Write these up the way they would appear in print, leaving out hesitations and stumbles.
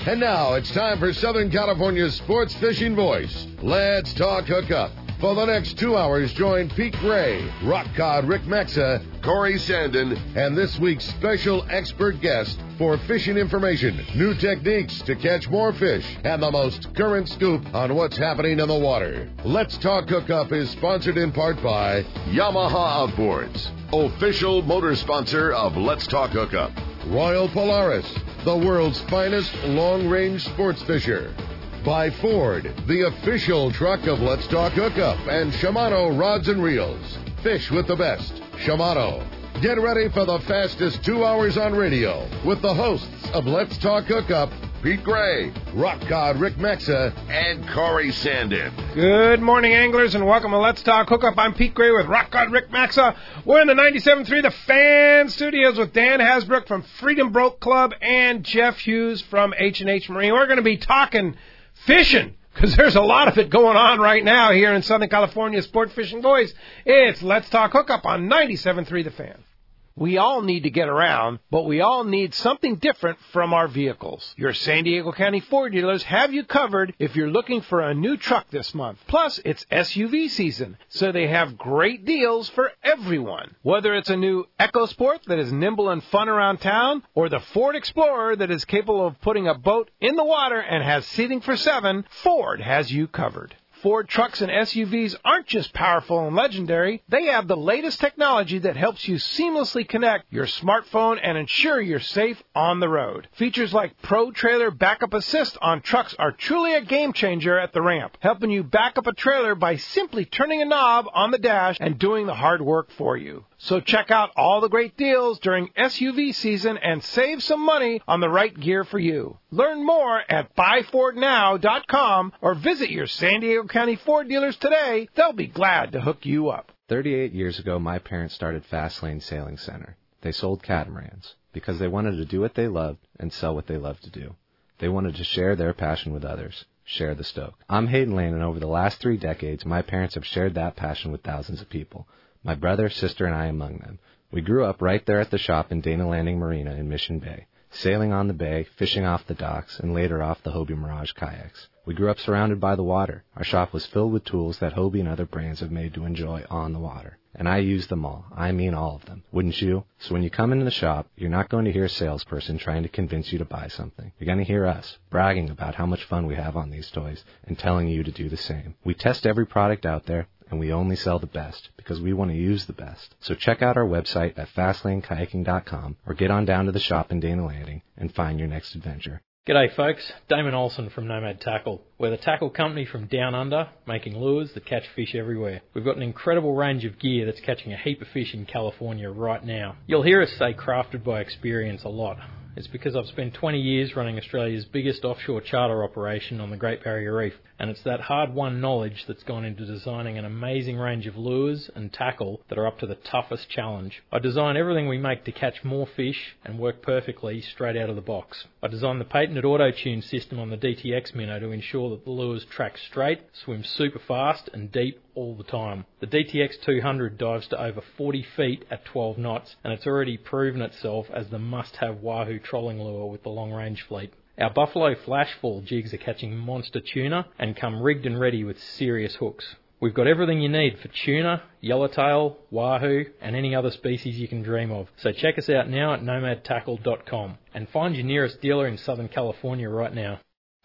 And now it's time for Southern California's sports fishing voice. Let's talk hookup. For the next 2 hours, join Pete Gray, Rock Cod Rick Maxa, Corey Sandin, and this week's special expert guest for fishing information, new techniques to catch more fish, and the most current scoop on what's happening in the water. Let's Talk Hookup is sponsored in part by Yamaha Outboards, official motor sponsor of Let's Talk Hookup. Royal Polaris, the world's finest long-range sports fisher. By Ford, the official truck of Let's Talk Hookup, and Shimano Rods and Reels. Fish with the best. Shimano. Get ready for the fastest 2 hours on radio with the hosts of Let's Talk Hookup, Pete Gray, Rock Cod Rick Maxa, and Corey Sandin. Good morning, anglers, and welcome to Let's Talk Hookup. I'm Pete Gray with Rock Cod Rick Maxa. We're in the 97.3 The Fan Studios with Dan Hasbrook from Freedom Boat Club and Jeff Hughes from H&H Marine. We're going to be talking fishing, because there's a lot of it going on right now here in Southern California Sport Fishing Boys. It's Let's Talk Hookup on 97.3 The Fan. We all need to get around, but we all need something different from our vehicles. Your San Diego County Ford dealers have you covered if you're looking for a new truck this month. Plus, it's SUV season, so they have great deals for everyone. Whether it's a new EcoSport that is nimble and fun around town, or the Ford Explorer that is capable of putting a boat in the water and has seating for 7, Ford has you covered. Ford trucks and SUVs aren't just powerful and legendary. They have the latest technology that helps you seamlessly connect your smartphone and ensure you're safe on the road. Features like Pro Trailer Backup Assist on trucks are truly a game changer at the ramp, helping you back up a trailer by simply turning a knob on the dash and doing the hard work for you. So check out all the great deals during SUV season and save some money on the right gear for you. Learn more at buyfordnow.com or visit your San Diego County Ford dealers today. They'll be glad to hook you up. 38 years ago, my parents started Fastlane Sailing Center. They sold catamarans because they wanted to do what they loved and sell what they loved to do. They wanted to share their passion with others. Share the stoke. I'm Hayden Lane, and over the last 3 decades, my parents have shared that passion with thousands of people. My brother, sister, and I among them. We grew up right there at the shop in Dana Landing Marina in Mission Bay, sailing on the bay, fishing off the docks, and later off the Hobie Mirage kayaks. We grew up surrounded by the water. Our shop was filled with tools that Hobie and other brands have made to enjoy on the water. And I use them all. I mean all of them. Wouldn't you? So when you come into the shop, you're not going to hear a salesperson trying to convince you to buy something. You're going to hear us bragging about how much fun we have on these toys and telling you to do the same. We test every product out there, and we only sell the best because we want to use the best. So check out our website at FastlaneKayaking.com or get on down to the shop in Dana Landing and find your next adventure. G'day folks, Damon Olson from Nomad Tackle. We're the tackle company from down under, making lures that catch fish everywhere. We've got an incredible range of gear that's catching a heap of fish in California right now. You'll hear us say crafted by experience a lot. It's because I've spent 20 years running Australia's biggest offshore charter operation on the Great Barrier Reef, and it's that hard-won knowledge that's gone into designing an amazing range of lures and tackle that are up to the toughest challenge. I design everything we make to catch more fish and work perfectly straight out of the box. I designed the patented auto-tune system on the DTX Minnow to ensure that the lures track straight, swim super fast and deep all the time. The DTX 200 dives to over 40 feet at 12 knots, and it's already proven itself as the must-have Wahoo trolling lure with the long-range fleet. Our Buffalo Flashfall jigs are catching monster tuna and come rigged and ready with serious hooks. We've got everything you need for tuna, yellowtail, wahoo, and any other species you can dream of. So check us out now at nomadtackle.com and find your nearest dealer in Southern California right now.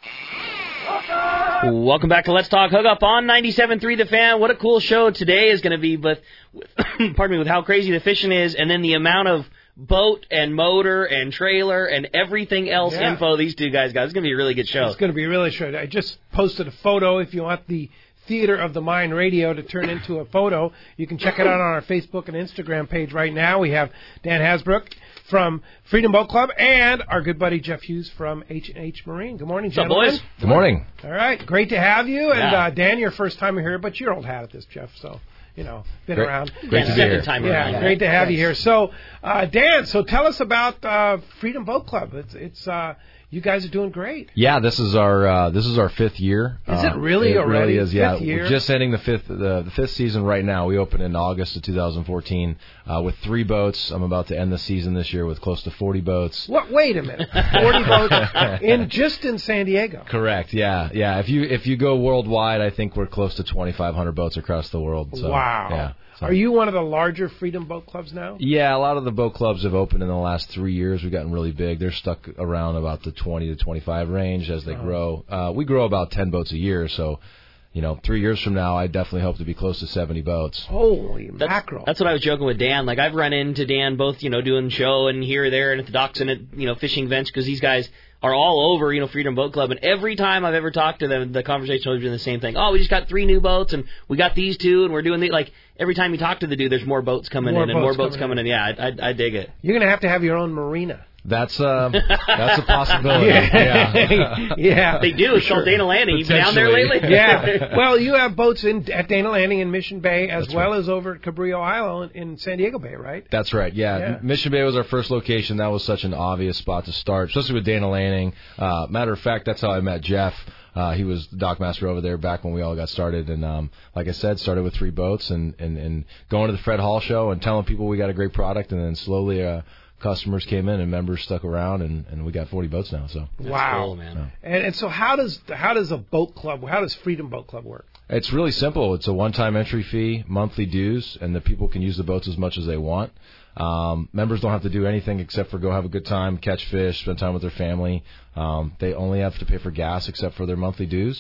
Welcome back to Let's Talk Hookup on 97.3 The Fan. What a cool show today is going to be with how crazy the fishing is, and then the amount of boat and motor and trailer and everything else info these two guys got. It's going to be a really good show. It's going to be really good. I just posted a photo. If you want the Theater of the Mind radio to turn into a photo, you can check it out on our Facebook and Instagram page right now. We have Dan Hasbrook from Freedom Boat Club and our good buddy Jeff Hughes from H&H Marine. Good morning, gentlemen. What's up, boys? Good morning. All right, great to have you. And Dan, your first time here, but you're old hat at this, Jeff, so, you know, been around. Great to be here. Yeah, great to have you here. So, Dan, so tell us about Freedom Boat Club. It's you guys are doing great. Yeah, this is our fifth year. Is it really it already? Really is. Yeah, Fifth year? We're just ending the fifth season right now. We opened in August of 2014 with 3 boats. I'm about to end the season this year with close to 40 boats. What? Wait a minute, 40 boats just in San Diego. Correct. Yeah. If you go worldwide, I think we're close to 2,500 boats across the world. So, wow. Yeah. So. Are you one of the larger Freedom Boat Clubs now? Yeah, a lot of the boat clubs have opened in the last 3 years. We've gotten really big. They're stuck around about the 20 to 25 range as they grow. We grow about 10 boats a year, so 3 years from now, I definitely hope to be close to 70 boats. Holy mackerel! That's what I was joking with Dan. Like I've run into Dan both, doing show and here, there, and at the docks and at fishing events because these guys are all over, Freedom Boat Club. And every time I've ever talked to them, the conversation has been the same thing. Oh, we just got 3 new boats, and we got these 2, and we're doing these. Like, every time you talk to the dude, there's more boats coming in and more boats coming in. Yeah, I dig it. You're going to have your own marina. That's a possibility. Yeah. They do. It's called Dana Landing. You've been down there lately? Yeah. Well, you have boats at Dana Landing in Mission Bay as well as over at Cabrillo Isle in San Diego Bay, right? That's right. Yeah. Mission Bay was our first location. That was such an obvious spot to start, especially with Dana Landing. Matter of fact, that's how I met Jeff. He was the dock master over there back when we all got started. And like I said, started with 3 boats and going to the Fred Hall show and telling people we got a great product. And then slowly customers came in and members stuck around, and we got 40 boats now. So wow, cool, man. And so how does a boat club? How does Freedom Boat Club work? It's really simple. It's a one-time entry fee, monthly dues, and the people can use the boats as much as they want. Members don't have to do anything except for go have a good time, catch fish, spend time with their family. They only have to pay for gas except for their monthly dues.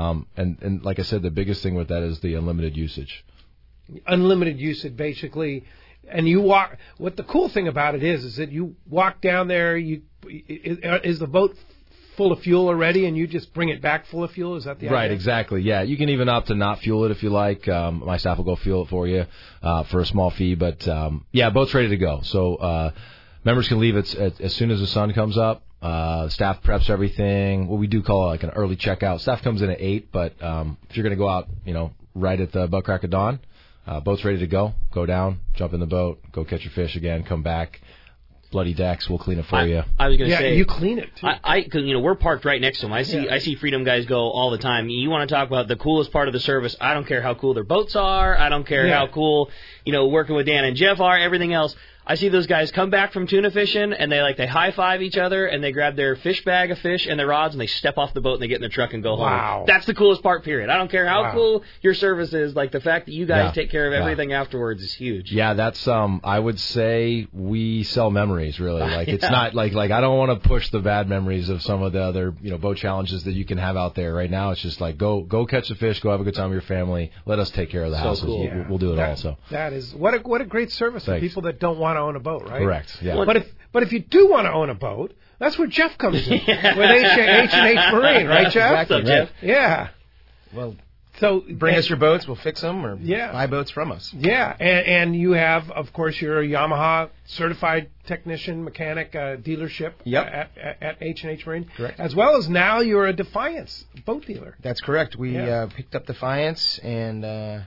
And like I said, the biggest thing with that is the unlimited usage. Unlimited usage, basically. And you walk. What the cool thing about it is that you walk down there. Is the boat full of fuel already, and you just bring it back full of fuel? Is that the idea? Right, exactly. Yeah, you can even opt to not fuel it if you like. My staff will go fuel it for you for a small fee. But boat's ready to go. So members can leave it as soon as the sun comes up. Staff preps everything. What we do call like an early checkout. Staff comes in at 8, but if you're going to go out, right at the butt crack of dawn. Boat's ready to go. Go down, jump in the boat, go catch your fish again, come back. Bloody decks, we'll clean it for you. I was going to say, you clean it too. Cause, we're parked right next to them. I see Freedom guys go all the time. You want to talk about the coolest part of the service? I don't care how cool their boats are. I don't care how cool working with Dan and Jeff are. Everything else. I see those guys come back from tuna fishing, and they high five each other, and they grab their fish bag of fish and their rods, and they step off the boat and they get in their truck and go home. That's the coolest part. Period. I don't care how cool your service is. Like the fact that you guys take care of everything afterwards is huge. Yeah, that's I would say we sell memories really. Like it's not like I don't want to push the bad memories of some of the other boat challenges that you can have out there. Right now, it's just like go catch the fish, go have a good time with your family. Let us take care of the houses. Cool. We'll do it all. So that is what a great service for people that don't want to own a boat, right? Correct. Yeah. But if you do want to own a boat, that's where Jeff comes in with H&H Marine, right, Jeff? What's up, Jeff? Yeah. Well, so bring us your boats, we'll fix them, or buy boats from us. Yeah, and you have, of course, you're a Yamaha certified technician, mechanic dealership at H&H Marine. Correct. As well as now you're a Defiance boat dealer. That's correct. We picked up Defiance, and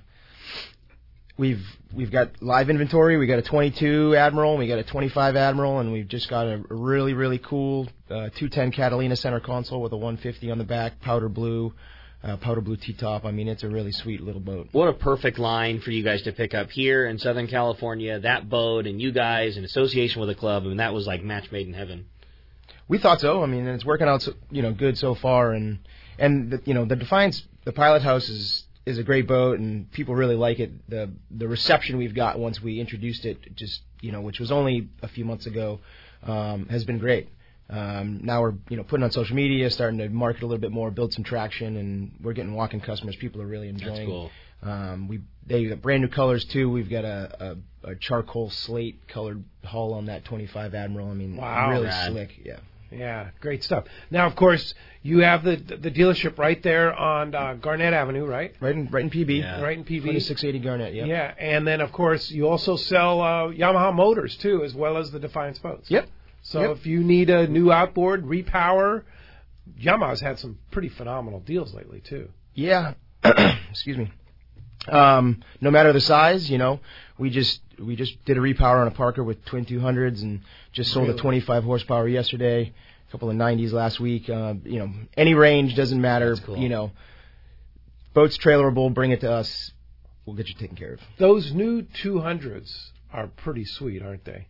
We've got live inventory. We got a 22 Admiral, and we got a 25 Admiral, and we've just got a really, really cool 210 Catalina center console with a 150 on the back, powder blue T-top. I mean, it's a really sweet little boat. What a perfect line for you guys to pick up here in Southern California, that boat, and you guys in association with the club. I mean, that was like match made in heaven. We thought so. I mean, it's working out, good so far, and the Defiance, the Pilot House is a great boat, and people really like it. The reception we've got once we introduced it, which was only a few months ago, has been great. Now we're putting on social media, starting to market a little bit more, build some traction, and we're getting walk-in customers. People are really enjoying. That's cool. They got brand new colors too. We've got a charcoal slate colored hull on that 25 Admiral. I mean, really slick. Yeah. Yeah, great stuff. Now, of course, you have the dealership right there on Garnett Avenue, right? Right in PB. Yeah. Right in PB. 2680 Garnett, yeah. Yeah, and then, of course, you also sell Yamaha motors, too, as well as the Defiance boats. Yep. So if you need a new outboard, repower, Yamaha's had some pretty phenomenal deals lately, too. Yeah. Excuse me. No matter the size, we just did a repower on a Parker with twin 200s and just sold a 25 horsepower yesterday. couple of 90s last week. Any range doesn't matter. That's cool. Boat's trailerable, bring it to us. We'll get you taken care of. Those new 200s are pretty sweet, aren't they?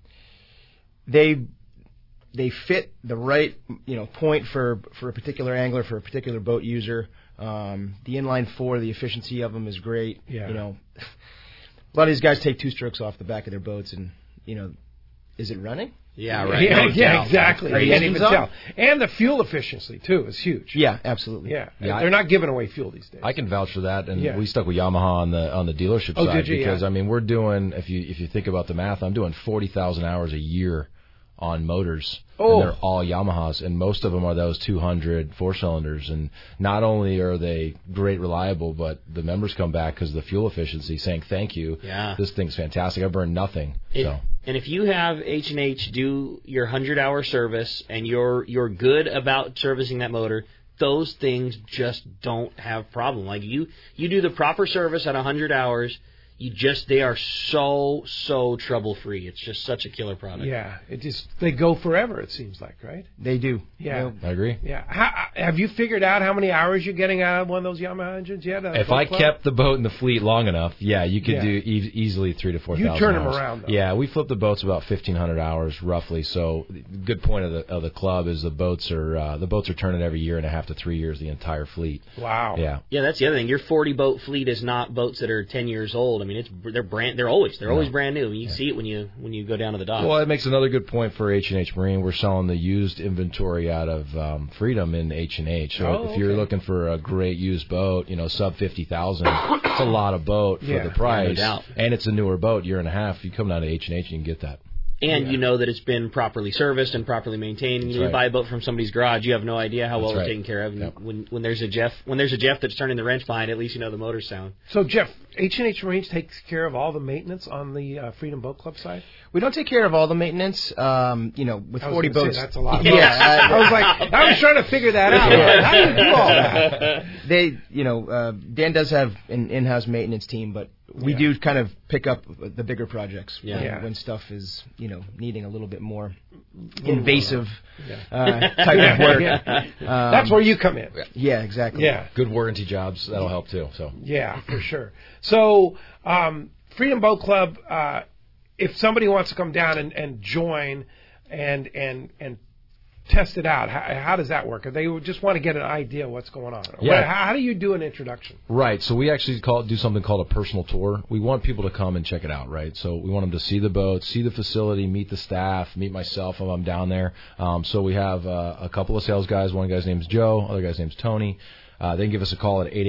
They fit the right point for a particular angler, for a particular boat user. The inline 4, the efficiency of them is great. Yeah. A lot of these guys take 2 strokes off the back of their boats, and is it running? Yeah, right. Yeah, exactly. Are you Can't even engines tell. up? And the fuel efficiency too is huge. Yeah, absolutely. Yeah, Yeah, they're not giving away fuel these days. I can vouch for that, and Yeah. we stuck with Yamaha on the dealership Oh, side did you? because Yeah. I mean we're doing if you think about the math, I'm doing 40,000 hours a year on motors, Oh. and they're all Yamahas, and most of them are those 200 4-cylinders, and not only are they great reliable, but the members come back because of the fuel efficiency, saying thank you. Yeah. This thing's fantastic. I burn nothing. And if you have H&H do your 100-hour service and you're good about servicing that motor, those things just don't have problem. Like you do the proper service at 100 hours, they are so trouble free. It's just such a killer product. Yeah, they go forever. It seems like, right? They do. Yeah. I agree. Yeah. Have you figured out how many hours you're getting out of one of those Yamaha engines yet? If I kept the boat in the fleet long enough, you could Yeah. do easily 3,000 to 4,000 You turn them hours. around, though. Yeah, we flip the boats about 1,500 hours roughly. So the good point of the club is the boats are turning every year and a half to 3 years, the entire fleet. Wow. Yeah. Yeah, that's the other thing. Your 40 boat fleet is not boats that are 10 years old. I mean, they're always brand new. You see it when you go down to the dock. Well, that makes another good point for H&H Marine. We're selling the used inventory out of Freedom in H&H. So if you're looking for a great used boat, sub 50,000, it's a lot of boat for the price. no doubt. And it's a newer boat, year and a half. You come down to H&H, you can get that. And you know that it's been properly serviced and properly maintained. And you right. buy a boat from somebody's garage, you have no idea how well That's it's right. taken care of. And Yep. when there's a Jeff that's turning the wrench behind, at least you know the motor's sound. So, Jeff, H&H Marines takes care of all the maintenance on the Freedom Boat Club side? We don't take care of all the maintenance. With I was 40 gonna say, boats, that's a lot. Yeah, I was trying to figure that out. Yeah. How do you do all that? Dan does have an in-house maintenance team, but we do kind of pick up the bigger projects when stuff is, needing a little bit more invasive type of work. That's where you come in. Yeah, exactly. Yeah. Good warranty jobs, that'll help too. So Yeah, for sure. So, Freedom Boat Club, if somebody wants to come down and join and test it out, how does that work? If they just want to get an idea of what's going on, how do you do an introduction? Right. So we actually do something called a personal tour. We want people to come and check it out, right? So we want them to see the boat, see the facility, meet the staff, meet myself if I'm down there. So we have a couple of sales guys. One guy's name's Joe. Other guy's name's Tony. They can give us a call at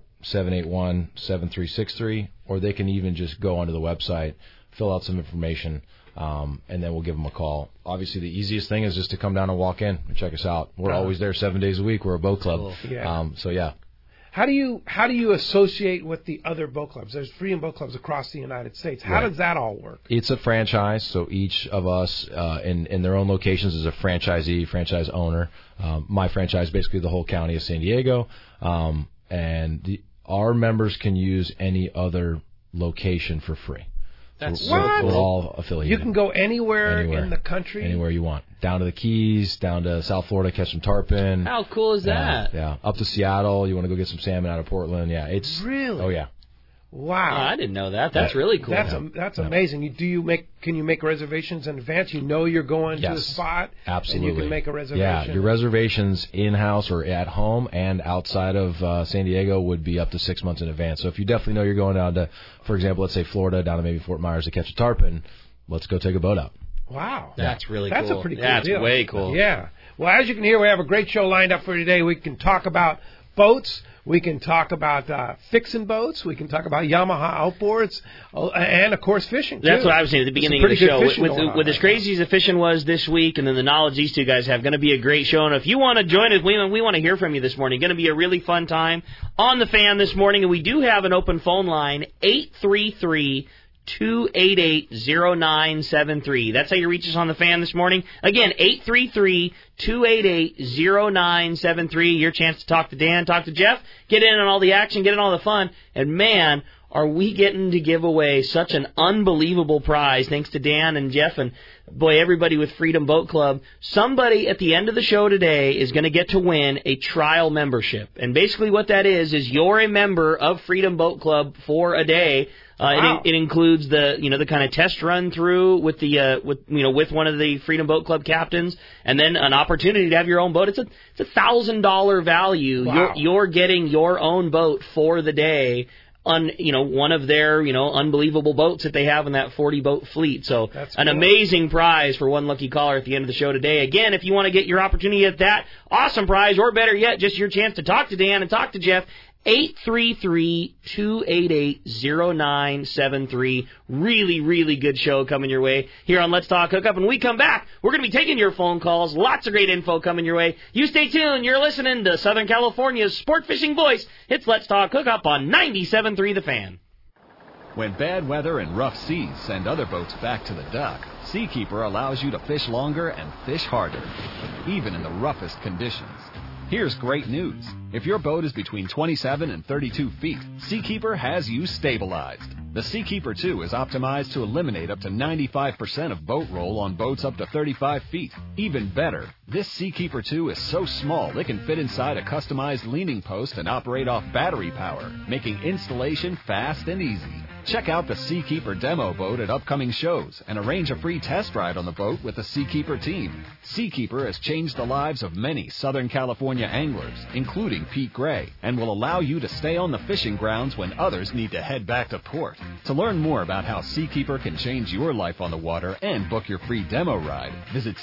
888-781-7363, or they can even just go onto the website, fill out some information, and then we'll give them a call. Obviously, the easiest thing is just to come down and walk in and check us out. We're always there 7 days a week. We're a boat club. Cool. Yeah. How do you associate with the other boat clubs? There's Freedom Boat Clubs across the United States. How does that all work? It's a franchise, so each of us in their own locations is a franchisee, franchise owner. My franchise, basically the whole county of San Diego, and our members can use any other location for free. That's What? We're all affiliated. You can go anywhere in the country? Anywhere you want. Down to the Keys, down to South Florida, catch some tarpon. How cool is that? Yeah. Up to Seattle, you want to go get some salmon out of Portland. Yeah, it's... Really? Oh, yeah. Wow. Oh, I didn't know that. That's really cool. That's amazing. Can you make reservations in advance? You know you're going to a spot, absolutely. and you can make a reservation. Yeah, your reservations in-house or at home and outside of San Diego would be up to 6 months in advance. So if you definitely know you're going down to, for example, let's say Florida, down to maybe Fort Myers to catch a tarpon, let's go take a boat out. Wow. That's really cool. That's a pretty cool That's deal. way cool. Yeah. Well, as you can hear, we have a great show lined up for today. We can talk about boats. We can talk about fixing boats. We can talk about Yamaha outboards, and of course fishing. That's too. what I was saying at the beginning of the show. With as crazy as the fishing was this week, and then the knowledge these two guys have, going to be a great show. And if you want to join us, we want to hear from you this morning. Going to be a really fun time on the Fan this morning, and we do have an open phone line 833-288-0973. That's how you reach us on the Fan this morning. Again, 833-288-0973. Your chance to talk to Dan, talk to Jeff, get in on all the action, get in all the fun. And man, are we getting to give away such an unbelievable prize, thanks to Dan and Jeff and, boy, everybody with Freedom Boat Club. Somebody at the end of the show today is going to get to win a trial membership. And basically what that is you're a member of Freedom Boat Club for a day. Wow. It includes the kind of test run through with with one of the Freedom Boat Club captains, and then an opportunity to have your own boat. It's a $1,000 value. Wow. You're getting your own boat for the day on one of their unbelievable boats that they have in that 40 boat fleet. So That's an cool. Amazing prize for one lucky caller at the end of the show today. Again, if you want to get your opportunity at that awesome prize, or better yet, just your chance to talk to Dan and talk to Jeff, 833-288-0973. Really, really good show coming your way here on Let's Talk Hookup. And when we come back, we're going to be taking your phone calls. Lots of great info coming your way. You stay tuned. You're listening to Southern California's sport fishing voice. It's Let's Talk Hookup on 97.3 The Fan. When bad weather and rough seas send other boats back to the dock, Seakeeper allows you to fish longer and fish harder, even in the roughest conditions. Here's great news. If your boat is between 27 and 32 feet, Seakeeper has you stabilized. The Seakeeper 2 is optimized to eliminate up to 95% of boat roll on boats up to 35 feet. Even better, this Seakeeper 2 is so small it can fit inside a customized leaning post and operate off battery power, making installation fast and easy. Check out the Seakeeper demo boat at upcoming shows and arrange a free test ride on the boat with the Seakeeper team. Seakeeper has changed the lives of many Southern California anglers, including Pete Gray, and will allow you to stay on the fishing grounds when others need to head back to port. To learn more about how Seakeeper can change your life on the water and book your free demo ride, visit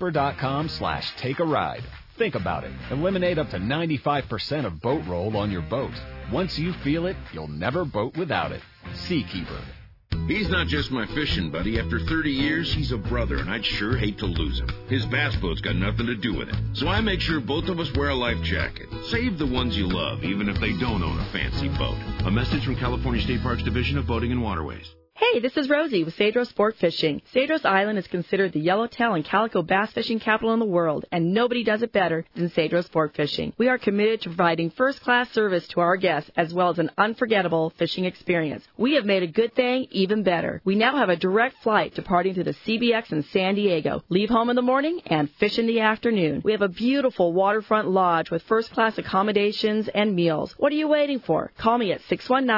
seakeeper.com/take-a-ride. Think about it. Eliminate up to 95% of boat roll on your boat. Once you feel it, you'll never boat without it. Seakeeper. He's not just my fishing buddy. After 30 years, he's a brother, and I'd sure hate to lose him. His bass boat's got nothing to do with it. So I make sure both of us wear a life jacket. Save the ones you love, even if they don't own a fancy boat. A message from California State Parks Division of Boating and Waterways. Hey, this is Rosie with Cedros Sport Fishing. Cedros Island is considered the yellowtail and calico bass fishing capital in the world, and nobody does it better than Cedros Sport Fishing. We are committed to providing first-class service to our guests as well as an unforgettable fishing experience. We have made a good thing even better. We now have a direct flight departing to the CBX in San Diego. Leave home in the morning and fish in the afternoon. We have a beautiful waterfront lodge with first-class accommodations and meals. What are you waiting for? Call me at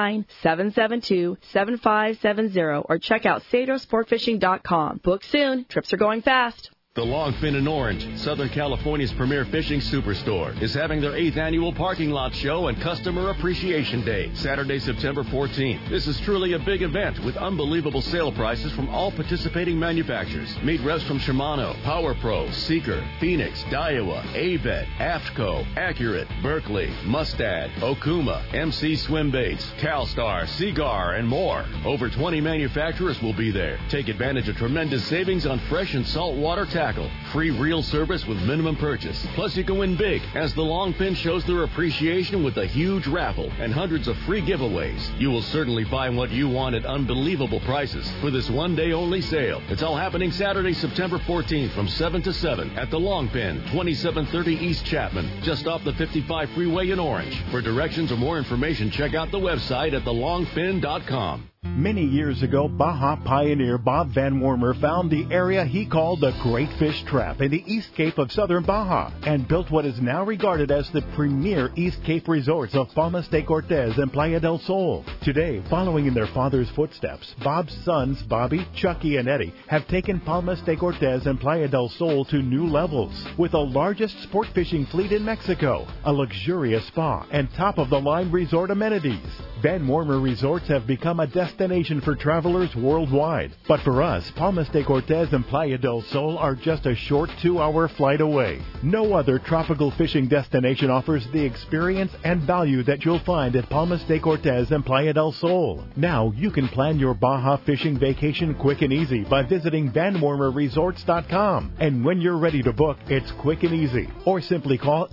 619-772-7570. Or check out CedrosSportFishing.com. Book soon. Trips are going fast. The Longfin in Orange, Southern California's premier fishing superstore, is having their 8th annual parking lot show and Customer Appreciation Day, Saturday, September 14th. This is truly a big event with unbelievable sale prices from all participating manufacturers. Meet reps from Shimano, Power Pro, Seeker, Phoenix, Daiwa, Aved, AFTCO, Accurate, Berkeley, Mustad, Okuma, MC Swim Baits, CalStar, Seagar, and more. Over 20 manufacturers will be there. Take advantage of tremendous savings on fresh and saltwater tackle. Free reel service with minimum purchase. Plus, you can win big as the Longfin shows their appreciation with a huge raffle and hundreds of free giveaways. You will certainly find what you want at unbelievable prices for this one-day-only sale. It's all happening Saturday, September 14th from 7 to 7 at the Longpin, 2730 East Chapman, just off the 55 freeway in Orange. For directions or more information, check out the website at thelongfin.com. Many years ago, Baja pioneer Bob Van Wormer found the area he called the Great Fish Trap in the East Cape of southern Baja and built what is now regarded as the premier East Cape resorts of Palmas de Cortez and Playa del Sol. Today, following in their father's footsteps, Bob's sons, Bobby, Chucky, and Eddie, have taken Palmas de Cortez and Playa del Sol to new levels with the largest sport fishing fleet in Mexico, a luxurious spa, and top-of-the-line resort amenities. Van Wormer Resorts have become a destination for travelers worldwide. But for us, Palmas de Cortez and Playa del Sol are just a short 2-hour flight away. No other tropical fishing destination offers the experience and value that you'll find at Palmas de Cortez and Playa del Sol. Now you can plan your Baja fishing vacation quick and easy by visiting VanWormerResorts.com. And when you're ready to book, it's quick and easy. Or simply call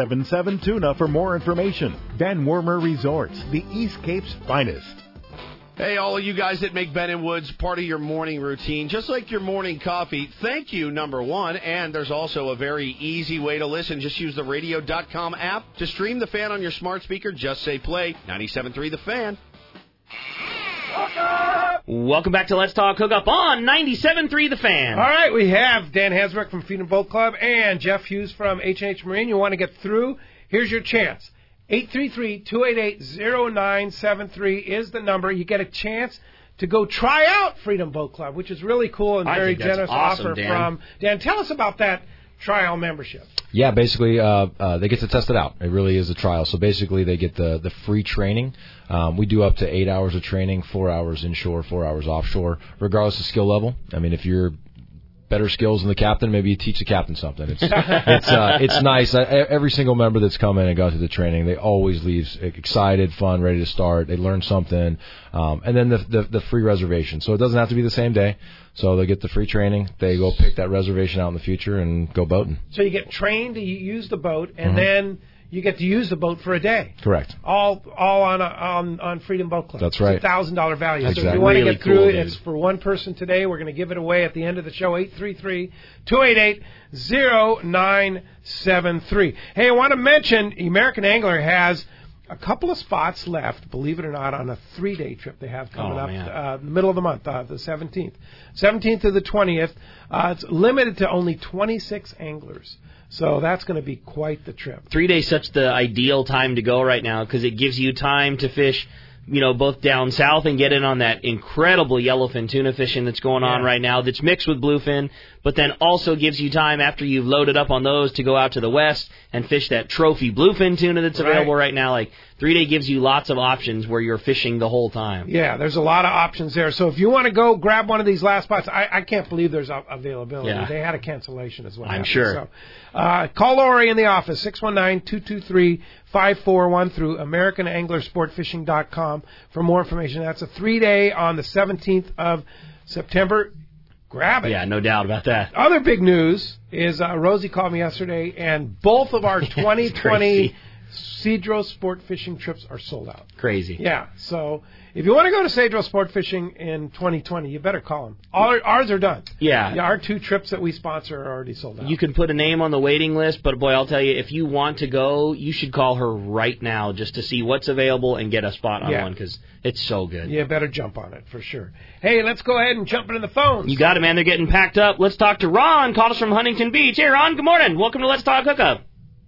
877-777-TUNA for more information. Van Wormer Resorts, the East Cape's finest. Hey, all of you guys that make Ben & Woods part of your morning routine, just like your morning coffee, thank you, number one. And there's also a very easy way to listen. Just use the radio.com app to stream The Fan on your smart speaker. Just say play 97.3 The Fan. Welcome back to Let's Talk Hookup on 97.3 The Fan. All right, we have Dan Hasbrook from Freedom Boat Club and Jeff Hughes from H&H Marine. You want to get through? Here's your chance. 833-288-0973 is the number. You get a chance to go try out Freedom Boat Club, which is really cool and very generous awesome, offer Dan. from Dan. Tell us about that trial membership. Yeah, basically, they get to test it out. It really is a trial. So basically, they get the free training. We do up to 8 hours of training, 4 hours inshore, 4 hours offshore, regardless of skill level. I mean, if you're better skills than the captain, maybe you teach the captain something. It's nice. Every single member that's come in and gone through the training, they always leave excited, fun, ready to start. They learn something, and then the free reservation. So it doesn't have to be the same day. So they get the free training. They go pick that reservation out in the future and go boating. So you get trained to use the boat, and then you get to use the boat for a day. Correct. All on Freedom Boat Club. That's right. It's $1,000 value. Exactly. So if you want to Really get through cool, it, dude. it's for one person today. We're going to give it away at the end of the show. 833-288-0973. Hey, I want to mention American Angler has a couple of spots left, believe it or not, on a 3-day trip they have coming up the middle of the month, the 17th. 17th to the 20th. It's limited to only 26 anglers. So that's going to be quite the trip. 3 days such the ideal time to go right now because it gives you time to fish, both down south and get in on that incredible yellowfin tuna fishing that's going on right now that's mixed with bluefin, but then also gives you time after you've loaded up on those to go out to the west and fish that trophy bluefin tuna that's available right now. Like 3 day gives you lots of options where you're fishing the whole time. Yeah, there's a lot of options there. So if you want to go grab one of these last spots, I can't believe there's availability. Yeah. They had a cancellation as well. I'm sure. So, call Lori in the office, 619-223-5413 through AmericanAnglerSportFishing.com for more information. That's a 3-day on the 17th of September. Grab it. Yeah, no doubt about that. Other big news is Rosie called me yesterday, and both of our 2020 Cedros Sport Fishing trips are sold out. Crazy. Yeah, so if you want to go to Cedros Sport Fishing in 2020, you better call them. Ours are done. Yeah. Our 2 trips that we sponsor are already sold out. You can put a name on the waiting list, but boy, I'll tell you, if you want to go, you should call her right now just to see what's available and get a spot on one because it's so good. Yeah, better jump on it for sure. Hey, let's go ahead and jump into the phones. You got it, man. They're getting packed up. Let's talk to Ron. Called us from Huntington Beach. Hey, Ron, good morning. Welcome to Let's Talk Hookup.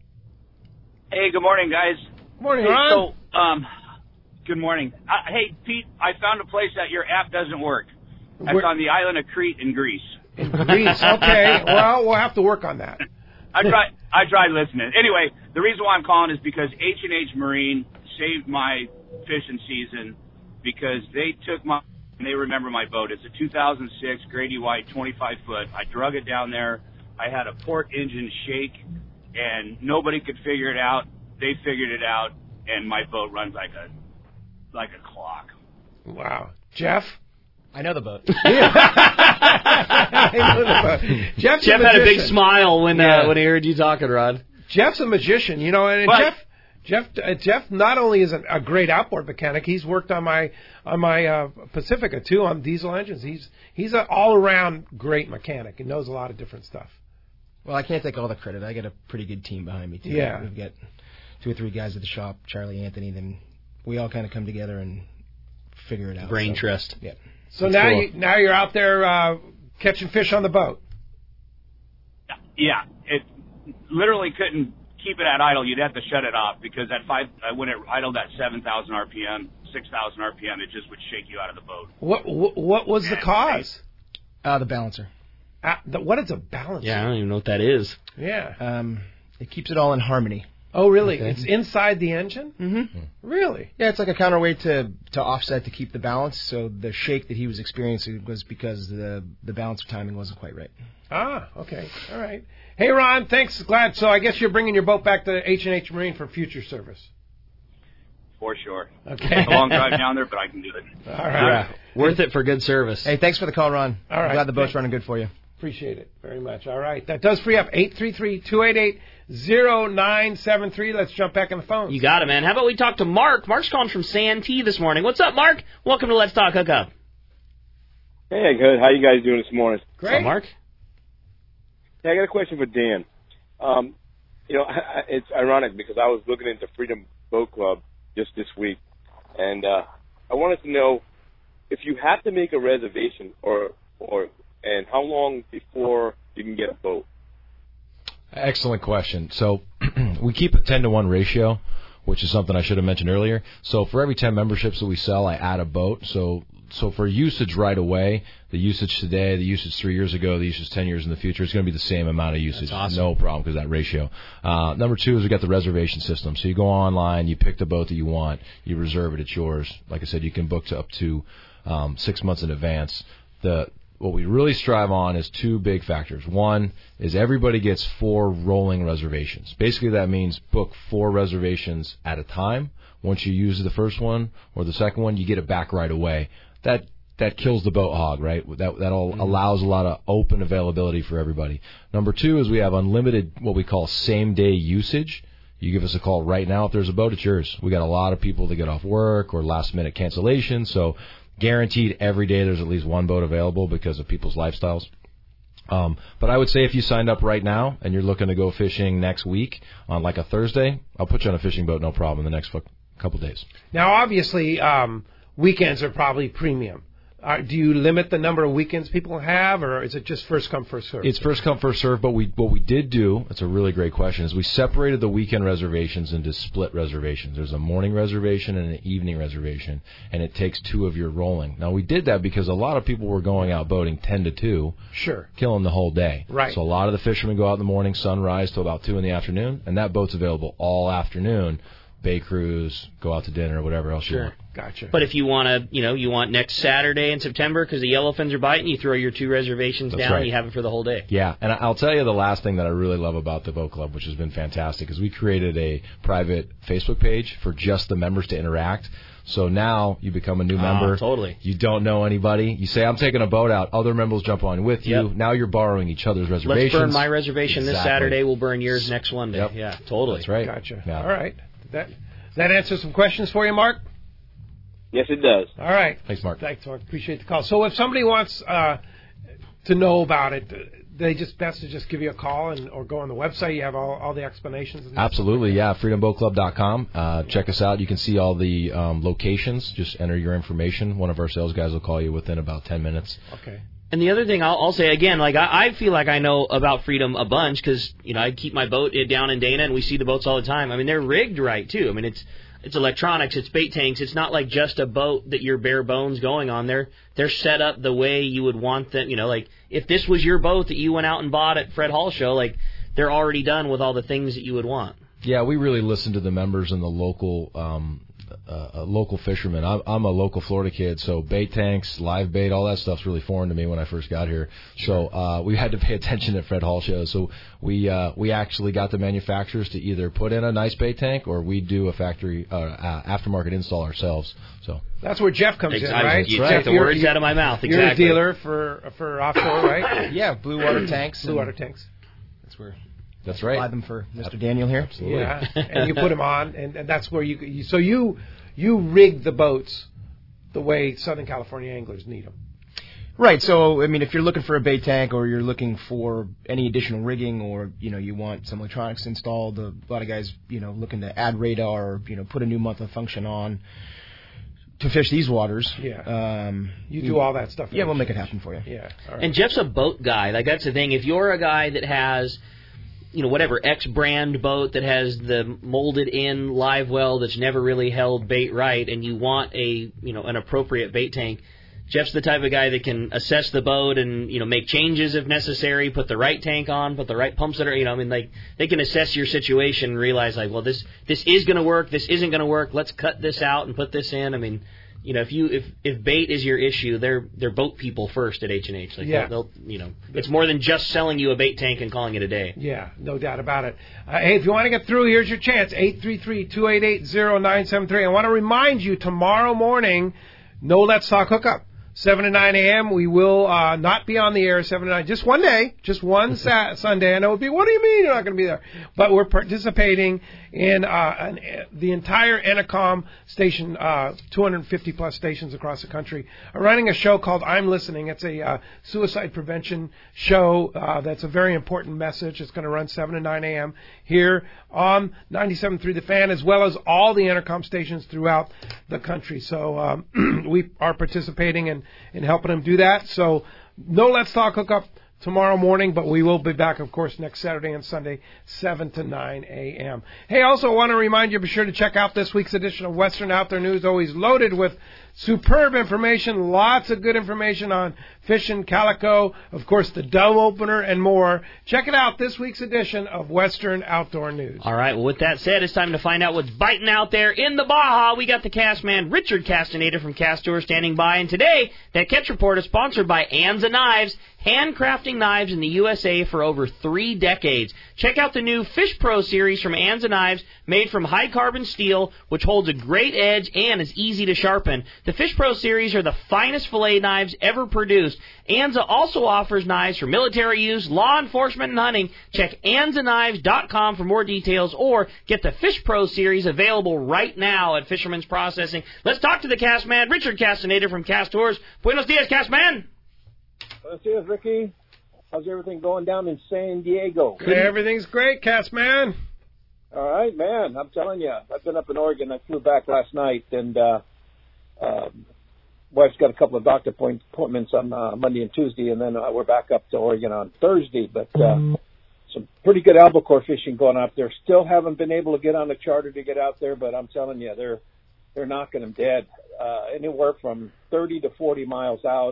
Hey, good morning, guys. Morning, hey, Ron. So, good morning. Hey, Pete, I found a place that your app doesn't work. It's on the island of Crete in Greece. In Greece, okay. Well, we'll have to work on that. I tried listening. Anyway, the reason why I'm calling is because H&H Marine saved my fishing season because they took they remember my boat. It's a 2006 Grady White 25-foot. I drug it down there. I had a port engine shake, and nobody could figure it out. They figured it out, and my boat runs like a clock. Wow. Jeff? I know the boat. I know the boat. Jeff had a big smile when he heard you talking, Ron. Jeff's a magician, and Jeff not only is a great outboard mechanic, he's worked on my Pacifica too on diesel engines. He's an all around great mechanic and knows a lot of different stuff. Well, I can't take all the credit. I got a pretty good team behind me too. Yeah, we've got 2 or 3 guys at the shop, Charlie, Anthony. Then we all kind of come together and figure it out. Brain trust. Yeah. So now you're out there catching fish on the boat. Yeah, it literally couldn't keep it at idle. You'd have to shut it off because when it idled at 7,000 RPM, 6,000 RPM, it just would shake you out of the boat. What was the cause? The balancer. What is a balancer? Yeah, I don't even know what that is. Yeah. It keeps it all in harmony. Oh, really? Okay. It's inside the engine? Mm-hmm. Really? Yeah, it's like a counterweight to offset to keep the balance. So the shake that he was experiencing was because the balancer timing wasn't quite right. Ah, okay. All right. Hey, Ron, thanks. Glad. So I guess you're bringing your boat back to H&H Marine for future service. For sure. Okay. It's a long drive down there, but I can do it. All right. Yeah. Worth it for good service. Hey, thanks for the call, Ron. All right. I'm glad the boat's running good for you. Appreciate it very much. All right. That does free up 833-288-0973. Let's jump back on the phone. You got it, man. How about we talk to Mark? Mark's calling from Santee this morning. What's up, Mark? Welcome to Let's Talk Hookup. Hey, good. How you guys doing this morning? Great. What's up, Mark? Hey, I got a question for Dan. It's ironic because I was looking into Freedom Boat Club just this week, and I wanted to know if you have to make a reservation and how long before you can get a boat. Excellent question. So we keep a 10-to-1 ratio, which is something I should have mentioned earlier. So for every 10 memberships that we sell, I add a boat. So for usage right away, the usage today, the usage 3 years ago, the usage 10 years in the future, it's going to be the same amount of usage. That's awesome. No problem because that ratio. Number 2 is we got the reservation system. So you go online, you pick the boat that you want, you reserve it, it's yours. Like I said, you can book to up to 6 months in advance. What we really strive on is 2 big factors. One is everybody gets 4 rolling reservations. Basically, that means book 4 reservations at a time. Once you use the first one or the second one, you get it back right away. That kills the boat hog, right? That allows a lot of open availability for everybody. Number 2 is we have unlimited what we call same-day usage. You give us a call right now. If there's a boat, it's yours. We got a lot of people that get off work or last-minute cancellation, so guaranteed every day there's at least one boat available because of people's lifestyles. But I would say if you signed up right now and you're looking to go fishing next week on like a Thursday, I'll put you on a fishing boat, no problem, in the next couple days. Now, obviously, weekends are probably premium. Do you limit the number of weekends people have, or is it just first come, first serve? It's first come, first serve, but what we did do, it's a really great question, is we separated the weekend reservations into split reservations. There's a morning reservation and an evening reservation, and it takes 2 of your rolling. Now, we did that because a lot of people were going out boating 10 to 2, sure, killing the whole day. Right. So a lot of the fishermen go out in the morning, sunrise till about 2 in the afternoon, and that boat's available all afternoon. Bay cruise, go out to dinner, whatever else you want. Gotcha. But if you want to, you want next Saturday in September because the yellowfins are biting, you throw your 2 reservations down right. and you have it for the whole day. Yeah, and I'll tell you the last thing that I really love about the boat club, which has been fantastic, is we created a private Facebook page for just the members to interact. So now you become a new member. Totally. You don't know anybody. You say, I'm taking a boat out. Other members jump on with you. Now you're borrowing each other's reservations. Let's burn my reservation this Saturday. We'll burn yours next one day. Yep. Yeah, totally. That's right. Gotcha. Yeah. All right. That answers some questions for you, Mark? Yes, it does. All right. Thanks, Mark. Thanks, Mark. Appreciate the call. So if somebody wants to know about it, they best to just give you a call or go on the website. You have all the explanations. And Absolutely, yeah. FreedomBoatClub.com. Check us out. You can see all the locations. Just enter your information. One of our sales guys will call you within about 10 minutes. Okay. And the other thing I'll say again, like I feel like I know about Freedom a bunch because I keep my boat down in Dana and we see the boats all the time. I mean, they're rigged right too. I mean, it's electronics, it's bait tanks. It's not like just a boat that you're bare bones going on. They're set up the way you would want them. Like if this was your boat that you went out and bought at Fred Hall Show, like they're already done with all the things that you would want. Yeah, we really listen to the members and the local fishermen. I'm a local Florida kid, so bait tanks, live bait, all that stuff's really foreign to me when I first got here. Sure. So we had to pay attention at Fred Hall Show. So we actually got the manufacturers to either put in a nice bait tank or we do a factory aftermarket install ourselves. So that's where Jeff comes in, right? You took the words out of my mouth. Exactly. You're a dealer for offshore, right? Yeah, blue water tanks. Blue water tanks. That's where. That's right. Buy them for Mr. Daniel here. Absolutely. Yeah, and you put them on, and that's where you rig the boats the way Southern California anglers need them. Right. So, I mean, if you're looking for a bait tank or you're looking for any additional rigging or, you want some electronics installed, a lot of guys, looking to add radar or, put a new monthly function on to fish these waters. Yeah. You do all that stuff. Yeah, we'll make it happen for you. Yeah. All right. And Jeff's a boat guy. Like, that's the thing. If you're a guy that has whatever X brand boat that has the molded in live well that's never really held bait right, and you want an appropriate bait tank, Jeff's the type of guy that can assess the boat and make changes if necessary, put the right tank on, put the right pumps that are they can assess your situation and realize this is going to work, this isn't going to work, let's cut this out and put this in. I mean, if bait is your issue, they're boat people first at H&H. They'll it's more than just selling you a bait tank and calling it a day. Yeah, no doubt about it. Hey, if you want to get through, here's your chance, 833-288-0973. I want to remind you, tomorrow morning, no Let's Talk Hookup. 7 to 9 a.m. We will not be on the air 7 to 9. Just one day, just one Sunday. I know it would be, what do you mean you're not going to be there? But we're participating in the entire Entercom station, 250-plus stations across the country, are running a show called I'm Listening. It's a suicide prevention show that's a very important message. It's going to run 7 to 9 a.m. here on 97.3 The Fan, as well as all the Entercom stations throughout the country. So we are participating in helping them do that. So no Let's Talk Hookup tomorrow morning, but we will be back, of course, next Saturday and Sunday, 7 to 9 a.m. Hey, also want to remind you, be sure to check out this week's edition of Western Outdoor News, always loaded with superb information, lots of good information on fishing, calico, of course, the dome opener, and more. Check it out, this week's edition of Western Outdoor News. All right, well, with that said, it's time to find out what's biting out there in the Baja. We got the cast man, Richard Castaneda from Cast Tour, standing by, and today, that catch report is sponsored by Anza Knives, handcrafting knives in the USA for over 3 decades. Check out the new Fish Pro series from Anza Knives, made from high-carbon steel, which holds a great edge and is easy to sharpen. The Fish Pro series are the finest fillet knives ever produced. Anza also offers knives for military use, law enforcement, and hunting. Check AnzaKnives.com for more details, or get the Fish Pro series available right now at Fisherman's Processing. Let's talk to the cast man, Richard Castaneda from Cast Tours. Buenos dias, cast man. Buenos dias, Ricky. How's everything going down in San Diego? Hey, everything's great, cast man. All right, man. I'm telling you, I've been up in Oregon. I flew back last night, and wife's got a couple of doctor appointments on Monday and Tuesday, and then we're back up to Oregon on Thursday. But some pretty good albacore fishing going up there. Still haven't been able to get on a charter to get out there, but I'm telling you, they're knocking them dead. Anywhere from 30 to 40 miles out.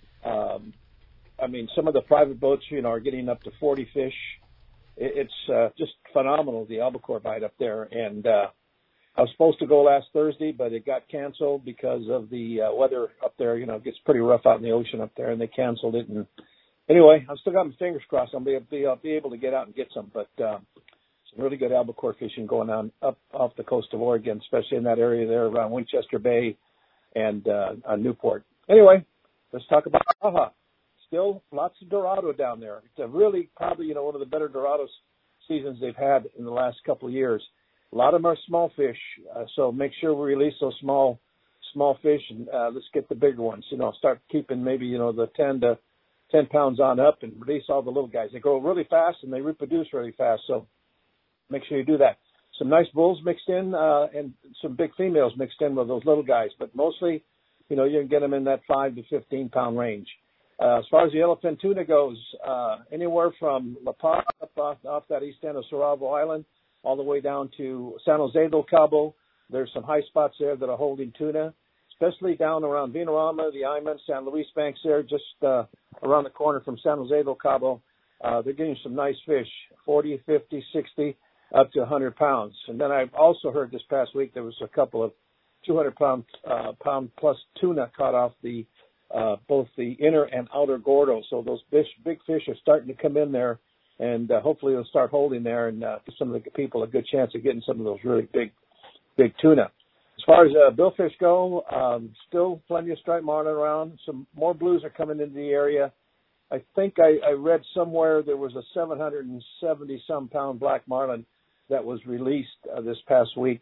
I mean, some of the private boats, are getting up to 40 fish. It's just phenomenal, the albacore bite up there. And I was supposed to go last Thursday, but it got canceled because of the weather up there. It gets pretty rough out in the ocean up there, and they canceled it. And anyway, I've still got my fingers crossed. I'll be able to get out and get some. But some really good albacore fishing going on up off the coast of Oregon, especially in that area there around Winchester Bay and on Newport. Anyway, let's talk about Baja. Still lots of Dorado down there. It's a really probably, one of the better Dorado seasons they've had in the last couple of years. A lot of them are small fish, so make sure we release those small fish, and let's get the bigger ones. Start keeping maybe, the 10 pounds on up, and release all the little guys. They grow really fast, and they reproduce really fast, so make sure you do that. Some nice bulls mixed in, and some big females mixed in with those little guys, but mostly, you can get them in that 5 to 15 pound range. As far as the yellowfin tuna goes, anywhere from La Paz off that east end of Soravo Island all the way down to San Jose del Cabo. There's some high spots there that are holding tuna, especially down around Vinarama, the Iman, San Luis Banks there, just around the corner from San Jose del Cabo. They're getting some nice fish, 40, 50, 60, up to 100 pounds. And then I've also heard this past week there was a couple of 200-pound plus tuna caught off the both the inner and outer Gordo. So those big fish are starting to come in there, and hopefully they'll start holding there and give some of the people a good chance of getting some of those really big tuna. As far as billfish go, still plenty of striped marlin around. Some more blues are coming into the area. I think I read somewhere there was a 770-some pound black marlin that was released this past week.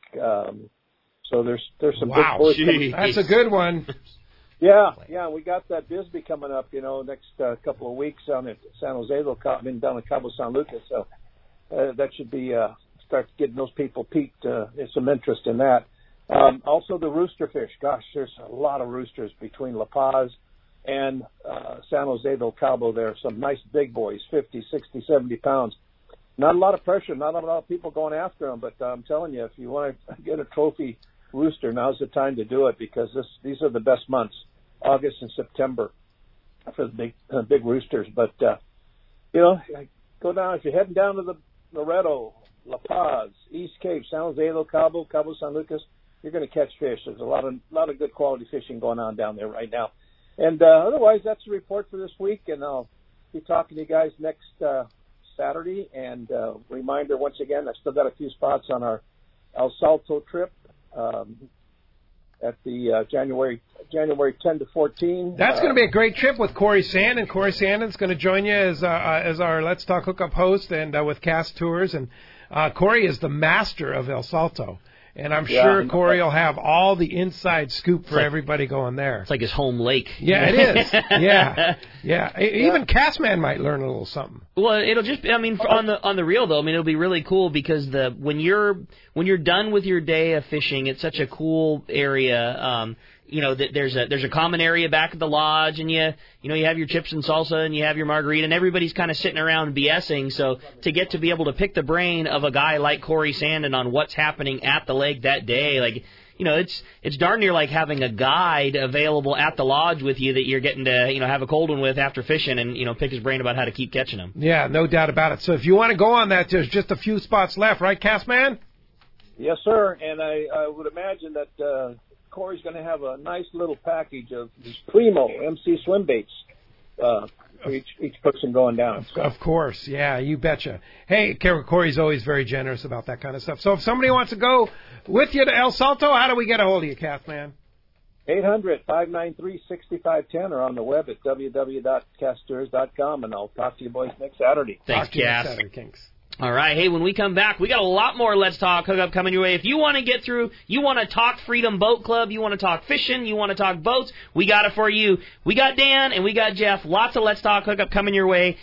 So there's some big boys coming. That's a good one. Yeah, we got that Bisbee coming up, next couple of weeks down at San Jose del Cabo, down at Cabo San Lucas. So that should be start getting those people peaked. There's some interest in that. Also the rooster fish. Gosh, there's a lot of roosters between La Paz and San Jose del Cabo. There are some nice big boys, 50, 60, 70 pounds. Not a lot of pressure, not a lot of people going after them, but I'm telling you, if you want to get a trophy rooster, now's the time to do it, because these are the best months, August and September, for the big roosters. But go down, if you're heading down to the Loreto, La Paz, East Cape, San Jose del Cabo, Cabo San Lucas, you're going to catch fish. There's a lot of good quality fishing going on down there right now. And otherwise, that's the report for this week, and I'll be talking to you guys next Saturday. And reminder once again, I've still got a few spots on our El Salto trip. at the January 10 to 14. That's going to be a great trip with Corey Sandin. Corey Sandin's going to join you as our Let's Talk Hookup host and with Cast Tours. And Corey is the master of El Salto. And I'm sure Corey will have all the inside scoop for everybody going there. It's like his home lake. Yeah, it is. Yeah. Even Castman might learn a little something. Well, it'll just, on the reel though, it'll be really cool because when you're done with your day of fishing, it's such a cool area. There's a common area back at the lodge, and you have your chips and salsa, and you have your margarita, and everybody's kind of sitting around BSing. So to get to be able to pick the brain of a guy like Corey Sandin on what's happening at the lake that day, it's darn near like having a guide available at the lodge with you that you're getting to have a cold one with after fishing, and pick his brain about how to keep catching them. Yeah, no doubt about it. So if you want to go on that, there's just a few spots left, right, Castman? Yes, sir. And I would imagine that Corey's going to have a nice little package of these Primo MC swim baits for each person going down. So. Of course, yeah, you betcha. Hey, Corey's always very generous about that kind of stuff. So if somebody wants to go with you to El Salto, how do we get a hold of you, Castman? 800-593-6510 or on the web at www.casttours.com, and I'll talk to you boys next Saturday. Thanks, Cass. Kinks. All right. Hey, when we come back, we got a lot more Let's Talk Hookup coming your way. If you want to get through, you want to talk Freedom Boat Club, you want to talk fishing, you want to talk boats, we got it for you. We got Dan and we got Jeff. Lots of Let's Talk Hookup coming your way.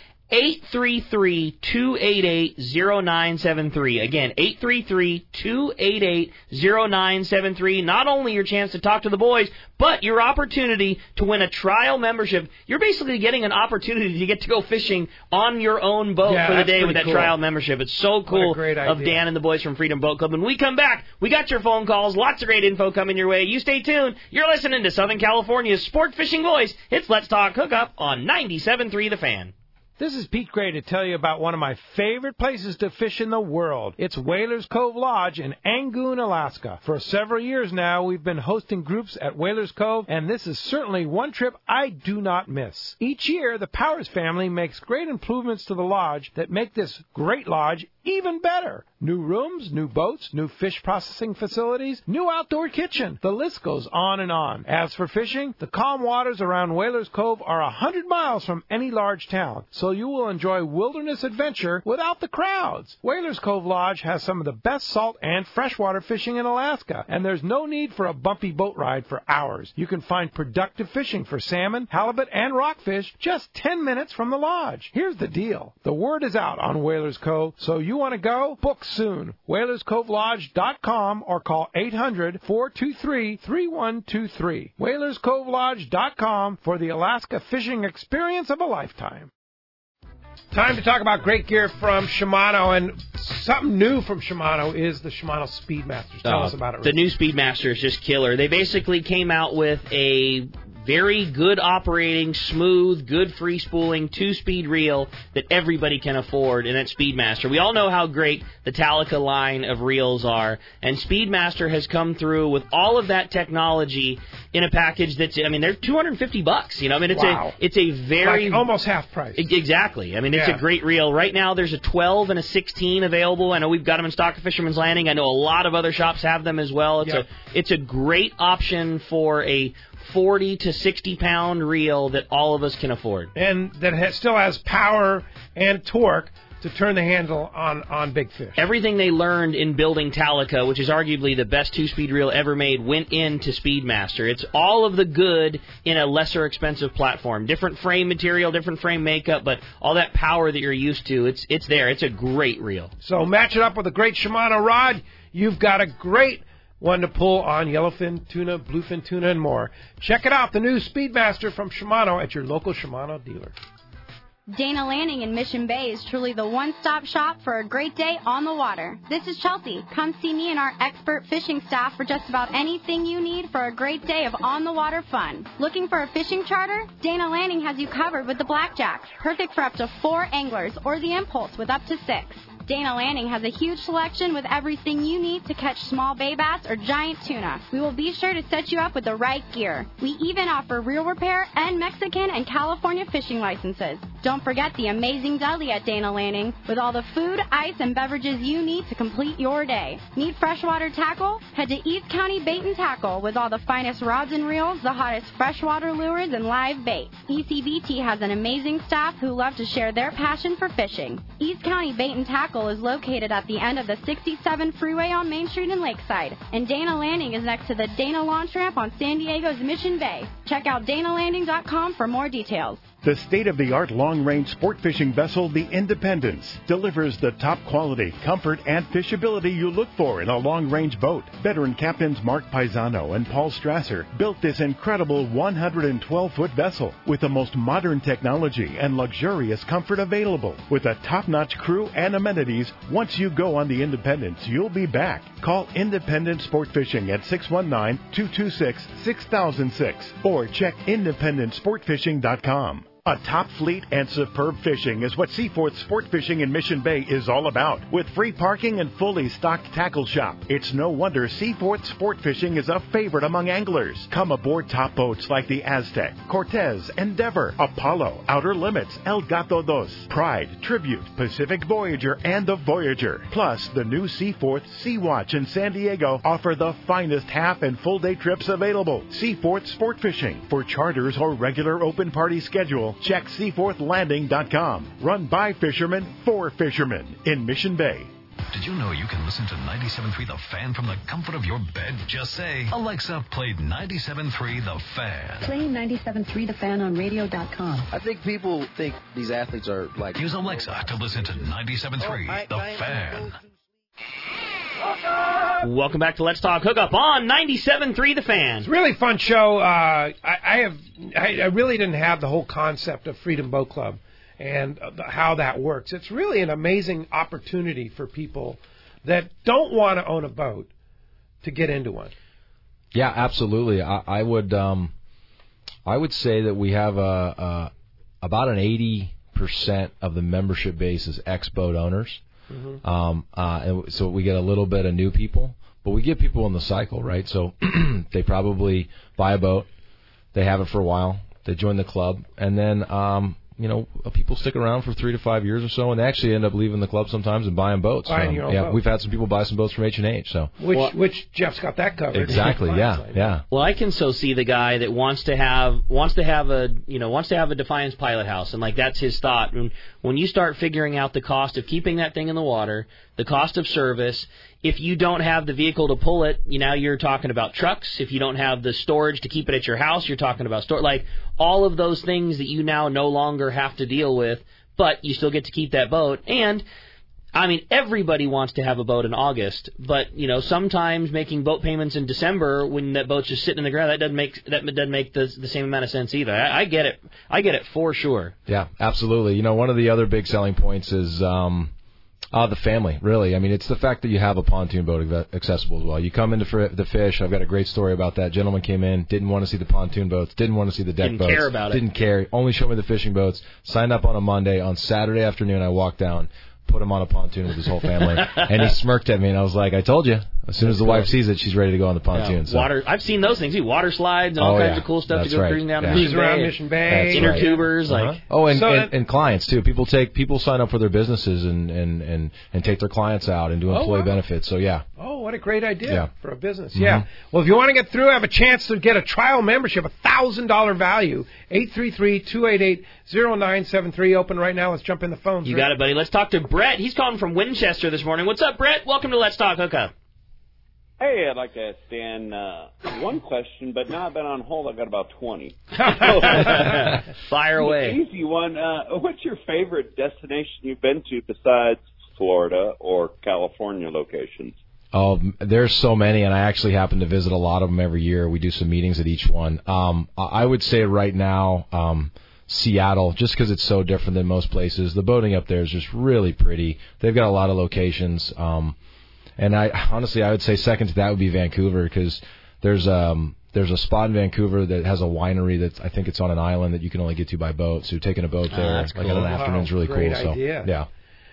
833-288-0973. Again, 833-288-0973. Not only your chance to talk to the boys, but your opportunity to win a trial membership. You're basically getting an opportunity to get to go fishing on your own boat for the day with that trial membership. It's so cool of Dan and the boys from Freedom Boat Club. When we come back, we got your phone calls. Lots of great info coming your way. You stay tuned. You're listening to Southern California's sport fishing voice. It's Let's Talk Hookup on 97.3 The Fan. This is Pete Gray to tell you about one of my favorite places to fish in the world. It's Whalers Cove Lodge in Angoon, Alaska. For several years now, we've been hosting groups at Whalers Cove, and this is certainly one trip I do not miss. Each year, the Powers family makes great improvements to the lodge that make this great lodge even better. New rooms, new boats, new fish processing facilities, new outdoor kitchen. The list goes on and on. As for fishing, the calm waters around Whalers Cove are 100 miles from any large town, so you will enjoy wilderness adventure without the crowds. Whalers Cove Lodge has some of the best salt and freshwater fishing in Alaska, and there's no need for a bumpy boat ride for hours. You can find productive fishing for salmon, halibut, and rockfish just 10 minutes from the lodge. Here's the deal. The word is out on Whalers Cove, so you want to go? Book soon. WhalersCoveLodge.com or call 800-423-3123. WhalersCoveLodge.com for the Alaska fishing experience of a lifetime. Time to talk about great gear from Shimano, and something new from Shimano is the Shimano Speedmaster. Tell us about it, Rick. The new Speedmaster is just killer. They basically came out with a very good operating, smooth, good free spooling, 2-speed reel that everybody can afford, and that's Speedmaster. We all know how great the Talica line of reels are, and Speedmaster has come through with all of that technology in a package that's, they're $250, it's a very... Like almost half price. Exactly. It's a great reel. Right now, there's a 12 and a 16 available. I know we've got them in stock at Fisherman's Landing. I know a lot of other shops have them as well. It's a great option for a 40 to 60 pound reel that all of us can afford. And that still has power and torque to turn the handle on big fish. Everything they learned in building Talica, which is arguably the best 2-speed reel ever made, went into Speedmaster. It's all of the good in a lesser expensive platform. Different frame material, different frame makeup, but all that power that you're used to, it's there. It's a great reel. So match it up with a great Shimano rod. You've got a great one to pull on yellowfin tuna, bluefin tuna, and more. Check it out, the new Speedmaster from Shimano at your local Shimano dealer. Dana Landing in Mission Bay is truly the one-stop shop for a great day on the water. This is Chelsea. Come see me and our expert fishing staff for just about anything you need for a great day of on-the-water fun. Looking for a fishing charter? Dana Landing has you covered with the Blackjacks, perfect for up to 4 anglers, or the Impulse with up to 6. Dana Landing has a huge selection with everything you need to catch small bay bass or giant tuna. We will be sure to set you up with the right gear. We even offer reel repair and Mexican and California fishing licenses. Don't forget the amazing deli at Dana Landing with all the food, ice, and beverages you need to complete your day. Need freshwater tackle? Head to East County Bait and Tackle with all the finest rods and reels, the hottest freshwater lures, and live bait. ECBT has an amazing staff who love to share their passion for fishing. East County Bait and Tackle is located at the end of the 67 freeway on Main Street in Lakeside, and Dana Landing is next to the Dana Launch Ramp on San Diego's Mission Bay. Check out DanaLanding.com for more details. The state-of-the-art long-range sport fishing vessel, the Independence, delivers the top quality, comfort, and fishability you look for in a long-range boat. Veteran captains Mark Paisano and Paul Strasser built this incredible 112-foot vessel with the most modern technology and luxurious comfort available. With a top-notch crew and amenities, once you go on the Independence, you'll be back. Call Independent Sport Fishing at 619-226-6006 or check IndependenceSportFishing.com. A top fleet and superb fishing is what Seaforth Sport Fishing in Mission Bay is all about. With free parking and fully stocked tackle shop, it's no wonder Seaforth Sport Fishing is a favorite among anglers. Come aboard top boats like the Aztec, Cortez, Endeavor, Apollo, Outer Limits, El Gato Dos, Pride, Tribute, Pacific Voyager, and the Voyager. Plus, the new Seaforth Sea-Watch in San Diego offer the finest half and full day trips available. Seaforth Sport Fishing. For charters or regular open party schedule, check SeaforthLanding.com. Run by fishermen for fishermen in Mission Bay. Did you know you can listen to 97.3 The Fan from the comfort of your bed? Just say, Alexa, play 97.3 The Fan. Play 97.3 The Fan on radio.com. I think people think these athletes are like... Use Alexa to listen to 97.3 The Fan. Welcome back to Let's Talk Hookup on 97.3 The Fan. It's a really fun show. I really didn't have the whole concept of Freedom Boat Club and how that works. It's really an amazing opportunity for people that don't want to own a boat to get into one. Yeah, absolutely. I would say that we have about an 80% of the membership base is ex-boat owners. Mm-hmm. And so we get a little bit of new people, but we get people in the cycle, right? So they probably buy a boat, they have it for a while, they join the club, and then people stick around for 3 to 5 years or so, and they actually end up leaving the club sometimes and buying boats. Buying your own boat. We've had some people buy some boats from H&H. So which Jeff's got that covered. Exactly. Yeah. Well, I can so see the guy that wants to have a Defiance pilot house, and like that's his thought. And when you start figuring out the cost of keeping that thing in the water, the cost of service, if you don't have the vehicle to pull it, you're talking about trucks. If you don't have the storage to keep it at your house, you're talking about like all of those things that you now no longer have to deal with, but you still get to keep that boat. And I mean, everybody wants to have a boat in August, but sometimes making boat payments in December when that boat's just sitting in the ground, that doesn't make the same amount of sense either. I get it for sure. Yeah, absolutely. One of the other big selling points is the family, really. I mean, it's the fact that you have a pontoon boat accessible as well. You come into the fish. I've got a great story about that. Gentleman came in, didn't want to see the pontoon boats, didn't want to see the deck boats. Didn't care about it. Didn't care. Only showed me the fishing boats. Signed up on a Monday. On Saturday afternoon, I walked down, put him on a pontoon with his whole family, and he smirked at me, and I was like, I told you. As soon as the wife sees it, she's ready to go on the pontoon. Yeah. So. Water. I've seen those things. Water slides and all kinds of cool stuff to go cruising down Mission Bay. Inner tubers. And clients, too. People sign up for their businesses and take their clients out and do employee benefits. So, yeah. Oh, what a great idea for a business. Mm-hmm. Yeah. Well, if you want to get through, have a chance to get a trial membership, $1,000 value, 833-288-0973. Open right now. Let's jump in the phones. You got it, buddy. Let's talk to Brett. He's calling from Winchester this morning. What's up, Brett? Welcome to Let's Talk Hookup. Hey, I'd like to ask Dan one question, but now I've been on hold. I've got about 20. Fire away. Easy one. What's your favorite destination you've been to besides Florida or California locations? Oh, there's so many, and I actually happen to visit a lot of them every year. We do some meetings at each one. I would say right now, Seattle, just because it's so different than most places. The boating up there is just really pretty. They've got a lot of locations. And I would say second to that would be Vancouver, because there's a spot in Vancouver that has a winery that I think it's on an island that you can only get to by boat. So taking a boat there that's like cool. on an afternoon is really great cool. Idea. So yeah.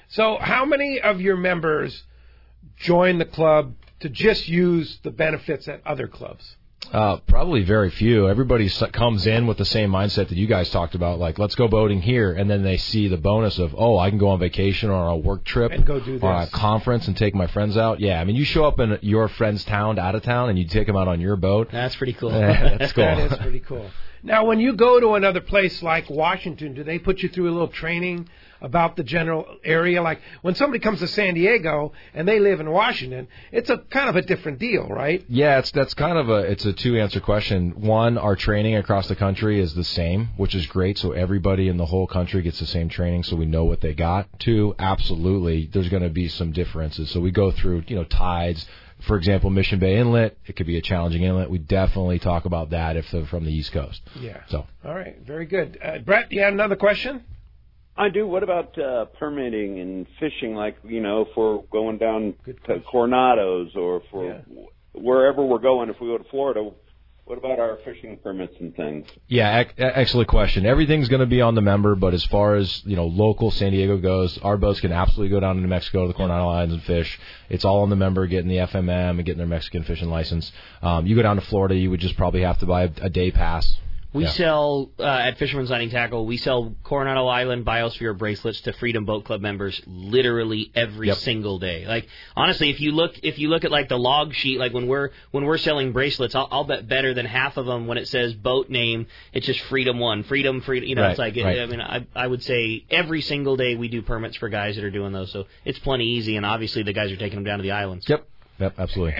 So how many of your members join the club to just use the benefits at other clubs? Probably very few. Everybody comes in with the same mindset that you guys talked about, like, let's go boating here, and then they see the bonus of, I can go on vacation or on a work trip and go do this. Or a conference and take my friends out. Yeah, I mean, you show up in your friend's town, out of town, and you take them out on your boat. That's pretty cool. That's cool. That is pretty cool. Now, when you go to another place like Washington, do they put you through a little training about the general area? Like when somebody comes to San Diego and they live in Washington, it's a kind of a different deal, right? Yeah, that's kind of it's a two-answer question. One, our training across the country is the same, which is great. So everybody in the whole country gets the same training, so we know what they got. Two, absolutely, there's going to be some differences. So we go through, tides. For example, Mission Bay Inlet, it could be a challenging inlet. We definitely talk about that if they're from the East Coast. Yeah. So. All right, very good. Brett, you had another question? I do. What about permitting and fishing, like, for going down to Coronados or for wherever we're going? If we go to Florida, what about our fishing permits and things? Yeah, excellent question. Everything's going to be on the member, but as far as, local San Diego goes, our boats can absolutely go down to New Mexico to the Coronado Islands and fish. It's all on the member, getting the FMM and getting their Mexican fishing license. You go down to Florida, you would just probably have to buy a day pass. We sell, at Fisherman's Landing Tackle, we sell Coronado Island Biosphere bracelets to Freedom Boat Club members literally every single day. Like, honestly, if you look at like the log sheet, like when we're selling bracelets, I'll bet better than half of them when it says boat name, it's just Freedom 1, Freedom, right, it's like, right. I mean, I would say every single day we do permits for guys that are doing those, so it's plenty easy, and obviously the guys are taking them down to the islands. Yep, absolutely.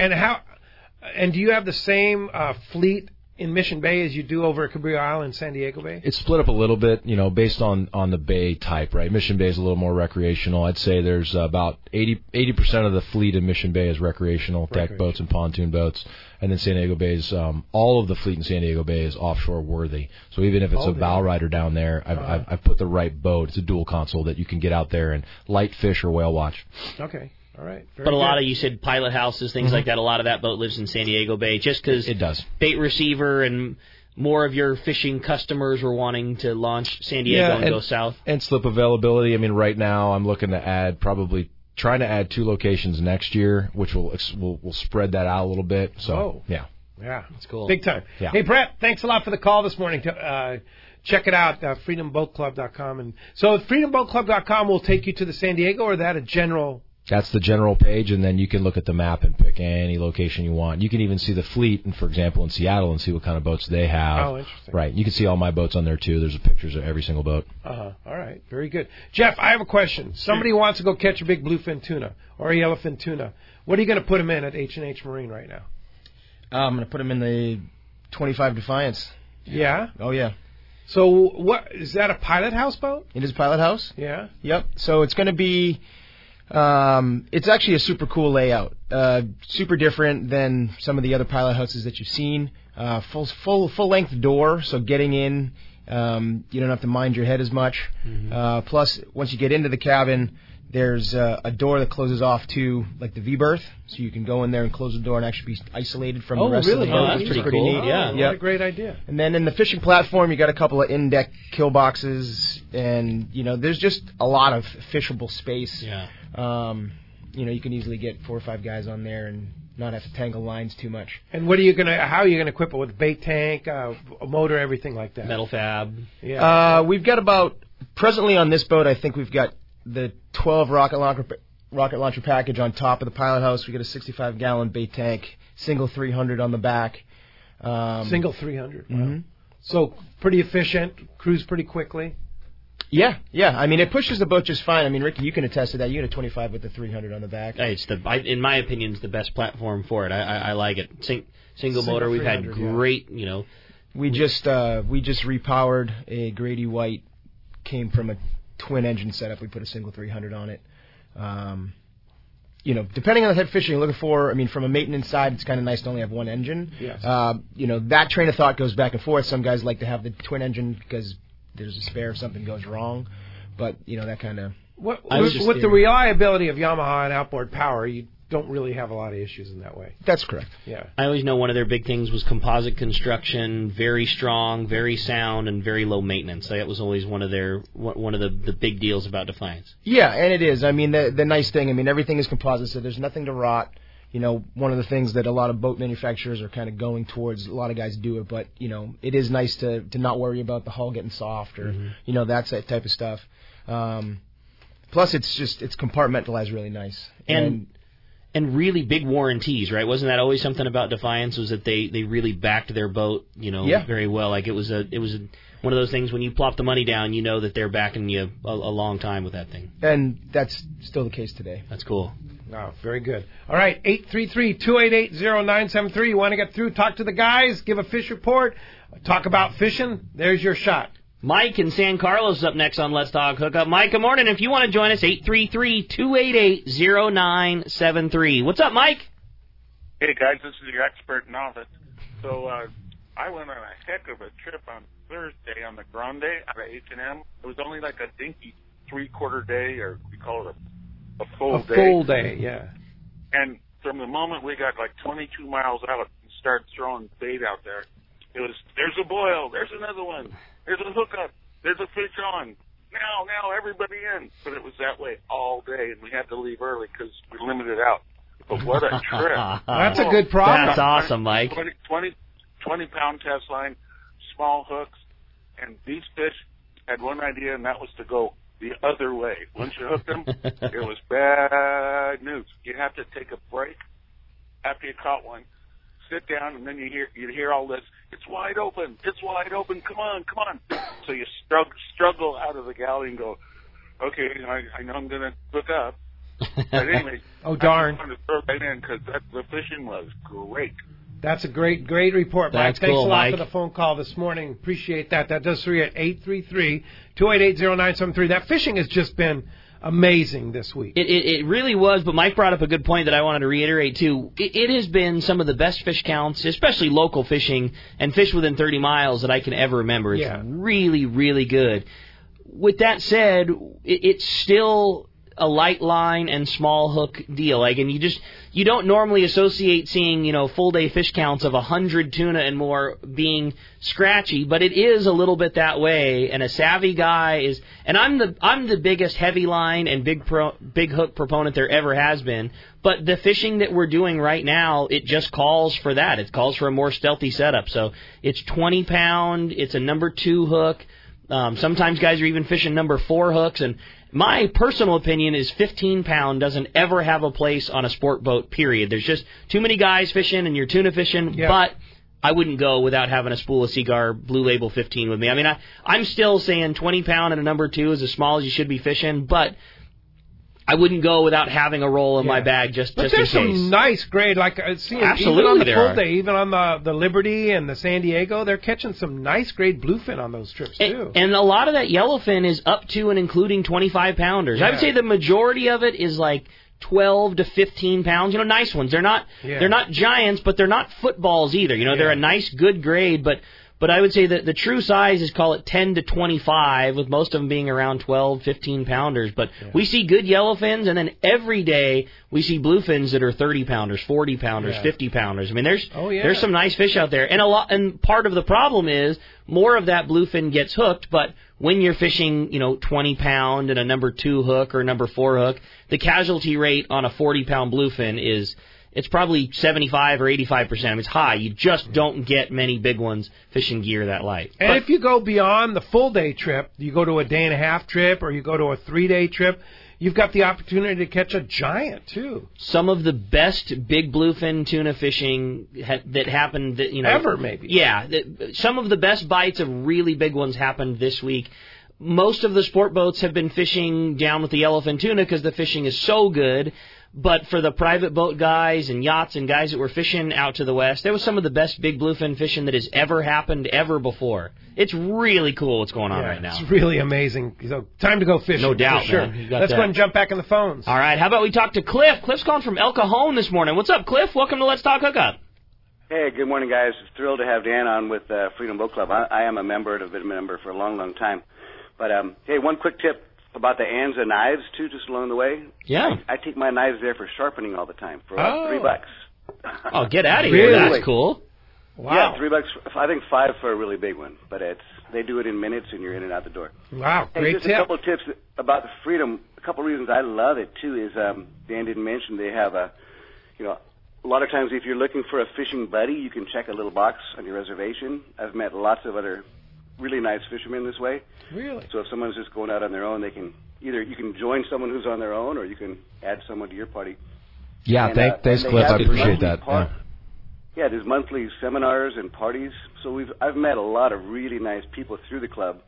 And do you have the same fleet in Mission Bay as you do over at Cabrillo Island, San Diego Bay? It's split up a little bit, based on the bay type, right? Mission Bay is a little more recreational. I'd say there's about 80% of the fleet in Mission Bay is recreational, deck boats and pontoon boats. And then San Diego Bay is, all of the fleet in San Diego Bay is offshore worthy. So even if it's a bow rider down there, I've put the right boat. It's a dual console that you can get out there and light fish or whale watch. Okay. All right. But a lot of, you said pilot houses, things like that, a lot of that boat lives in San Diego Bay just because it does. Bait receiver and more of your fishing customers were wanting to launch San Diego and go south. And slip availability. I mean, right now I'm looking to trying to add 2 locations next year, which will spread that out a little bit. So, yeah. Yeah. That's cool. Big time. Yeah. Hey, Brett, thanks a lot for the call this morning. Check it out, freedomboatclub.com. And so freedomboatclub.com will take you to the San Diego, or that a general... That's the general page, and then you can look at the map and pick any location you want. You can even see the fleet, and for example, in Seattle, and see what kind of boats they have. Oh, interesting. Right. You can see all my boats on there, too. There's pictures of every single boat. All right. Very good. Jeff, I have a question. Somebody wants to go catch a big bluefin tuna or a yellowfin tuna. What are you going to put them in at H&H Marine right now? I'm going to put them in the 25 Defiance. Yeah? Oh, yeah. So what is that, a pilot house boat? It is a pilot house. Yeah? Yep. So it's going to be... it's actually a super cool layout, super different than some of the other pilot houses that you've seen. Full length door, so getting in, you don't have to mind your head as much. Mm-hmm. Plus, once you get into the cabin, there's a door that closes off to like the V-berth, so you can go in there and close the door and actually be isolated from the rest of the boat. Oh, that's pretty cool. Neat. Yeah, what a great idea. And then in the fishing platform, you got a couple of in-deck kill boxes, and there's just a lot of fishable space. Yeah. You can easily get 4 or 5 guys on there and not have to tangle lines too much. And how are you gonna equip it with a bait tank, a motor, everything like that? Metal fab. Yeah. We've got presently on this boat, I think we've got the 12 rocket launcher package on top of the pilot house. We got a 65-gallon bait tank, single 300 on the back. Single 300. Wow. Mm-hmm. So pretty efficient, cruise pretty quickly. Yeah. I mean, it pushes the boat just fine. I mean, Ricky, you can attest to that. You had a 25 with the 300 on the back. It's in my opinion, it's the best platform for it. I like it. Single motor. We've had great. We just repowered a Grady White. Came from a twin engine setup. We put a single 300 on it. Depending on the head fishing you're looking for, I mean, from a maintenance side, it's kind of nice to only have one engine. Yes. That train of thought goes back and forth. Some guys like to have the twin engine because there's a spare if something goes wrong. But, that kind of... With the reliability of Yamaha and outboard power, you don't really have a lot of issues in that way. That's correct. Yeah. I always know one of their big things was composite construction, very strong, very sound, and very low maintenance. That was always one of the big deals about Defiance. Yeah, and it is. I mean, the nice thing, I mean, everything is composite, so there's nothing to rot. You know, one of the things that a lot of boat manufacturers are kind of going towards, a lot of guys do it, but, you know, it is nice to not worry about the hull getting soft or, you know, that type of stuff. Plus, it's compartmentalized really nice. And really big warranties, right? Wasn't that always something about Defiance, was that they really backed their boat, you know, very well. Like it was one of those things when you plop the money down, you know that they're backing you a long time with that thing. And that's still the case today. That's cool. Oh, very good. All right, 833-288-0973. You want to get through, talk to the guys, give a fish report, talk about fishing, there's your shot. Mike in San Carlos is up next on Let's Talk Hookup. Mike, good morning. If you want to join us, 833-288-0973. What's up, Mike? Hey, guys, this is your expert novice. So I went on a heck of a trip on Thursday on the Grande out of H&M. It was only like a dinky three-quarter day, or we call it a full day. A full day, yeah. And from the moment we got like 22 miles out and started throwing bait out there, it was, there's a boil, there's another one. There's a hookup. There's a fish on. Now, everybody in. But it was that way all day, and we had to leave early because we limited out. But what a trip. That's a good problem. That's awesome, Mike. 20-pound test line, small hooks, and these fish had one idea, and that was to go the other way. Once you hooked them, it was bad news. You have to take a break after you caught one, sit down, and then you'd hear all this, it's wide open, come on. So you struggle out of the galley and go, okay, I know I'm going to hook up. But anyway, oh, darn. I wanted to throw that in because the fishing was great. That's a great report, Mike. That's Thanks cool, a lot Mike. for the phone call this morning. Appreciate that. That does free at 833-288-0973. That fishing has just been amazing this week. It really was, but Mike brought up a good point that I wanted to reiterate, too. It has been some of the best fish counts, especially local fishing, and fish within 30 miles that I can ever remember. It's really, really good. With that said, it's still a light line and small hook deal. Like, and you don't normally associate seeing, full day fish counts of 100 tuna and more being scratchy, but it is a little bit that way. And a savvy guy is, and I'm the biggest heavy line and big hook proponent there ever has been. But the fishing that we're doing right now, it just calls for that. It calls for a more stealthy setup. So it's 20 pound. It's a number 2 hook. Sometimes guys are even fishing number 4 hooks, and my personal opinion is 15-pound doesn't ever have a place on a sport boat, period. There's just too many guys fishing, and you're tuna fishing, but I wouldn't go without having a spool of Seaguar Blue Label 15 with me. I mean, I'm still saying 20-pound and a number 2 is as small as you should be fishing, but I wouldn't go without having a roll in my bag just in case. But there's some nice grade, like seeing even on the full day, even on the Liberty and the San Diego, they're catching some nice grade bluefin on those trips too. And a lot of that yellowfin is up to and including 25-pounders. I would say the majority of it is like 12 to 15 pounds. Nice ones. They're not giants, but they're not footballs either. They're a nice, good grade, but I would say that the true size is, call it 10 to 25, with most of them being around 12, 15-pounders. But we see good yellowfins, and then every day we see bluefins that are 30-pounders, 40-pounders, 50-pounders. I mean, there's some nice fish out there. And part of the problem is more of that bluefin gets hooked, but when you're fishing, 20-pound and a number 2 hook or a number 4 hook, the casualty rate on a 40-pound bluefin it's probably 75 or 85%. I mean, it's high. You just don't get many big ones fishing gear that light. And if you go beyond the full day trip, you go to a day and a half trip or you go to a 3-day trip, you've got the opportunity to catch a giant too. Some of the best big bluefin tuna fishing that happened, ever maybe. Yeah, some of the best bites of really big ones happened this week. Most of the sport boats have been fishing down with the yellowfin tuna because the fishing is so good. But for the private boat guys and yachts and guys that were fishing out to the west, there was some of the best big bluefin fishing that has ever happened ever before. It's really cool what's going on right now. It's really amazing. So time to go fishing. No doubt, for sure. man. Let's go ahead and jump back in the phones. All right, how about we talk to Cliff? Cliff's calling from El Cajon this morning. What's up, Cliff? Welcome to Let's Talk Hookup. Hey, good morning, guys. Thrilled to have Dan on with Freedom Boat Club. I am a member, and have been a member for a long, long time. But, hey, one quick tip about the Anza knives too, just along the way. Yeah. I take my knives there for sharpening all the time for about $3. Oh, get out of here! Really? That's cool. Wow. Yeah, $3. I think $5 for a really big one, but they do it in minutes, and you're in and out the door. Wow, hey, great just tip. a couple of tips about the Freedom. A couple of reasons I love it too is Dan didn't mention they have a lot of times if you're looking for a fishing buddy, you can check a little box on your reservation. I've met lots of other really nice fishermen this way. Really? So if someone's just going out on their own, they can you can join someone who's on their own, or you can add someone to your party. Yeah, And, thanks, Cliff. I appreciate that. Yeah, there's monthly seminars and parties. So I've met a lot of really nice people through the club.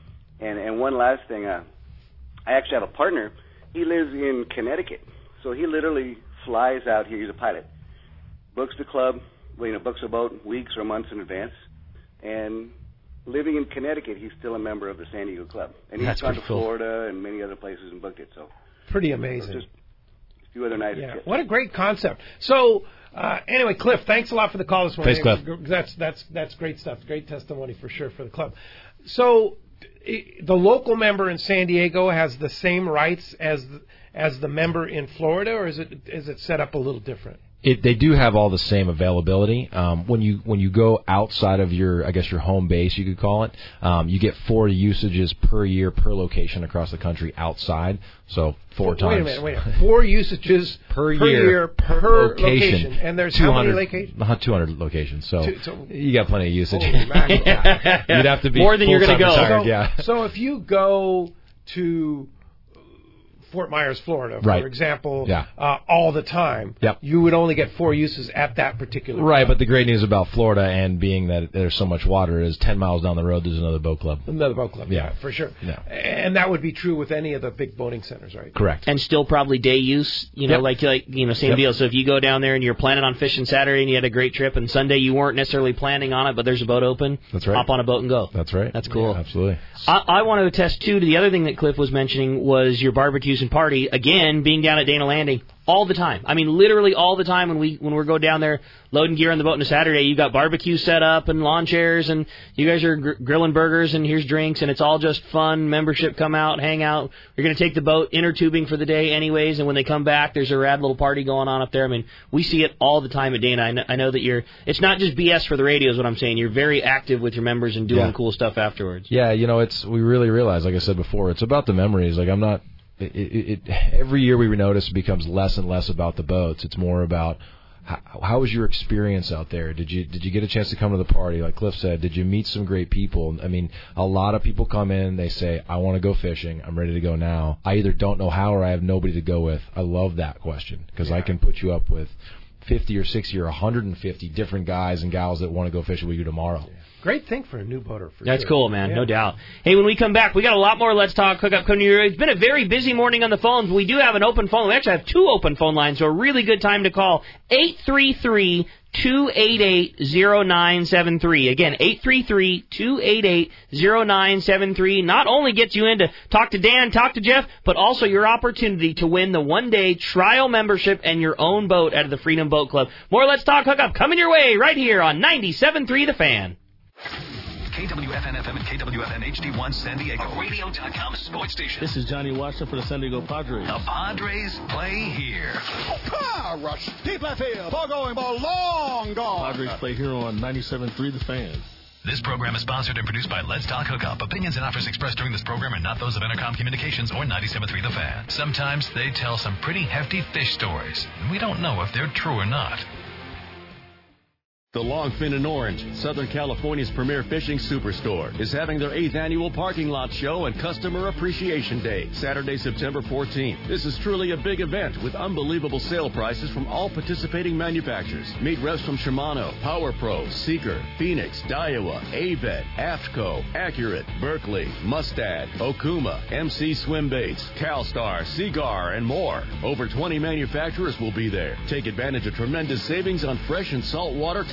And one last thing, I actually have a partner. He lives in Connecticut, so he literally flies out here. He's a pilot, books the club, books a boat weeks or months in advance, and living in Connecticut, he's still a member of the San Diego Club, and he's gone to Florida and many other places and booked it. So pretty amazing. Just a few other nice tips. What a great concept. So anyway, Cliff, thanks a lot for the call this morning. Thanks, Cliff. That's great stuff. Great testimony for sure for the club. So the local member in San Diego has the same rights as the member in Florida, or is it set up a little different? They do have all the same availability. When you go outside of your home base, you could call it, you get 4 usages per year per location across the country outside. So 4 times. Wait a minute. 4 usages per year per location. And there's how many locations? 200 locations. So you got plenty of usage. Yeah. You'd have to be more than you're going to go. Retired, So if you go to Fort Myers, Florida, for example, all the time, you would only get 4 uses at that particular Right, club. but the great news about Florida and being that there's so much water is 10 miles down the road there's another boat club. Another boat club, yeah, for sure. Yeah. And that would be true with any of the big boating centers, right? Correct. And still probably day use, same deal. So if you go down there and you're planning on fishing Saturday and you had a great trip, and Sunday you weren't necessarily planning on it, but there's a boat open, that's right. Hop on a boat and go. That's right. That's cool. Yeah, absolutely. I want to attest, too, to the other thing that Cliff was mentioning was your barbecues and party. Again, being down at Dana Landing all the time. I mean, literally all the time when we go down there loading gear on the boat on a Saturday, you got barbecue set up and lawn chairs, and you guys are grilling burgers, and here's drinks, and it's all just fun. Membership, come out, hang out. You're going to take the boat inner tubing for the day anyways, and when they come back, there's a rad little party going on up there. I mean, we see it all the time at Dana. I know that it's not just BS for the radio is what I'm saying. You're very active with your members and doing cool stuff afterwards. Yeah, we really realize, like I said before, it's about the memories. Like I'm not... every year we notice it becomes less and less about the boats. It's more about how was your experience out there? Did you get a chance to come to the party? Like Cliff said, did you meet some great people? I mean, a lot of people come in, they say, I want to go fishing. I'm ready to go now. I either don't know how or I have nobody to go with. I love that question because I can put you up with 50 or 60 or 150 different guys and gals that want to go fishing with you tomorrow. Yeah. Great thing for a new boater. That's cool, man. No doubt. Hey, when we come back, we got a lot more Let's Talk Hookup coming to you. It's been a very busy morning on the phones. We do have an open phone. We actually have 2 open phone lines, so a really good time to call 833-288-0973. Again, 833-288-0973. Not only gets you in to talk to Dan, talk to Jeff, but also your opportunity to win the 1-day trial membership and your own boat out of the Freedom Boat Club. More Let's Talk Hookup coming your way right here on 97.3 The Fan. KWFN-FM and KWFN HD1 San Diego. A radio.com sports station. This is Johnny Washington for the San Diego Padres. The Padres play here. Rush. Deep left field. Ball going, ball long gone. Padres play here on 97.3 The Fan. This program is sponsored and produced by Let's Talk Hookup. Opinions and offers expressed during this program are not those of Intercom Communications or 97.3 The Fan. Sometimes they tell some pretty hefty fish stories, and we don't know if they're true or not. The Longfin and Orange, Southern California's premier fishing superstore, is having their 8th annual parking lot show and customer appreciation day, Saturday, September 14th. This is truly a big event with unbelievable sale prices from all participating manufacturers. Meet reps from Shimano, Power Pro, Seeker, Phoenix, Daiwa, Aved, Aftco, Accurate, Berkeley, Mustad, Okuma, MC Swim Baits, CalStar, Seagar, and more. Over 20 manufacturers will be there. Take advantage of tremendous savings on fresh and saltwater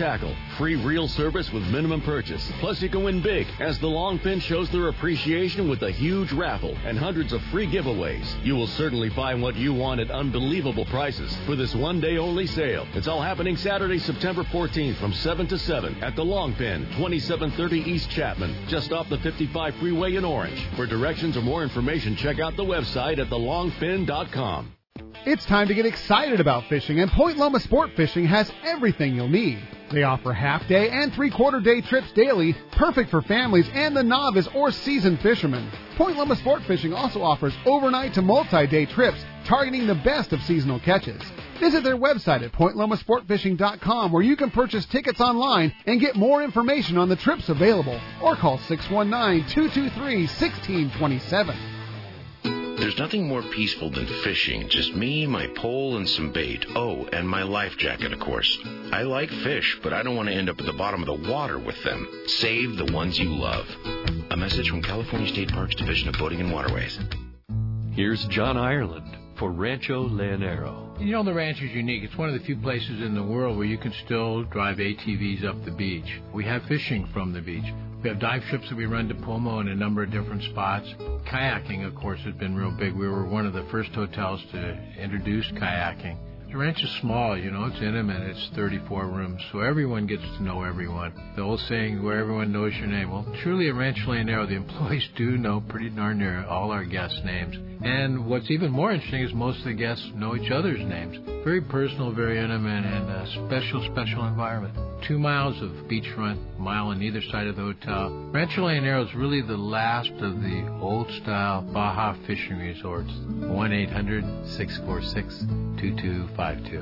tackle, free reel service with minimum purchase. Plus, you can win big as the Long Fin shows their appreciation with a huge raffle and hundreds of free giveaways. You will certainly find what you want at unbelievable prices for this one-day-only sale. It's all happening Saturday, September 14th from 7 to 7 at the Long Fin, 2730 East Chapman, just off the 55 freeway in Orange. For directions or more information, check out the website at thelongfin.com. It's time to get excited about fishing, and Point Loma Sport Fishing has everything you'll need. They offer half-day and three-quarter-day trips daily, perfect for families and the novice or seasoned fishermen. Point Loma Sport Fishing also offers overnight to multi-day trips, targeting the best of seasonal catches. Visit their website at pointlomasportfishing.com, where you can purchase tickets online and get more information on the trips available, or call 619-223-1627. There's nothing more peaceful than fishing. Just me, my pole, and some bait. Oh, and my life jacket, of course. I like fish, but I don't want to end up at the bottom of the water with them. Save the ones you love. A message from California State Parks Division of Boating and Waterways. Here's John Ireland for Rancho Leonero. You know, the ranch is unique. It's one of the few places in the world where you can still drive ATVs up the beach. We have fishing from the beach. We have dive trips that we run to Pomo in a number of different spots. Kayaking, of course, has been real big. We were one of the first hotels to introduce kayaking. The ranch is small, you know, it's intimate. It's 34 rooms, so everyone gets to know everyone. The old saying, where everyone knows your name. Well, truly at Rancho Leonero, the employees do know pretty darn near all our guests' names. And what's even more interesting is most of the guests know each other's names. Very personal, very intimate, and a special environment. 2 miles of beachfront, a mile on either side of the hotel. Rancho Leonero is really the last of the old-style Baja fishing resorts. 1-800-646-2252.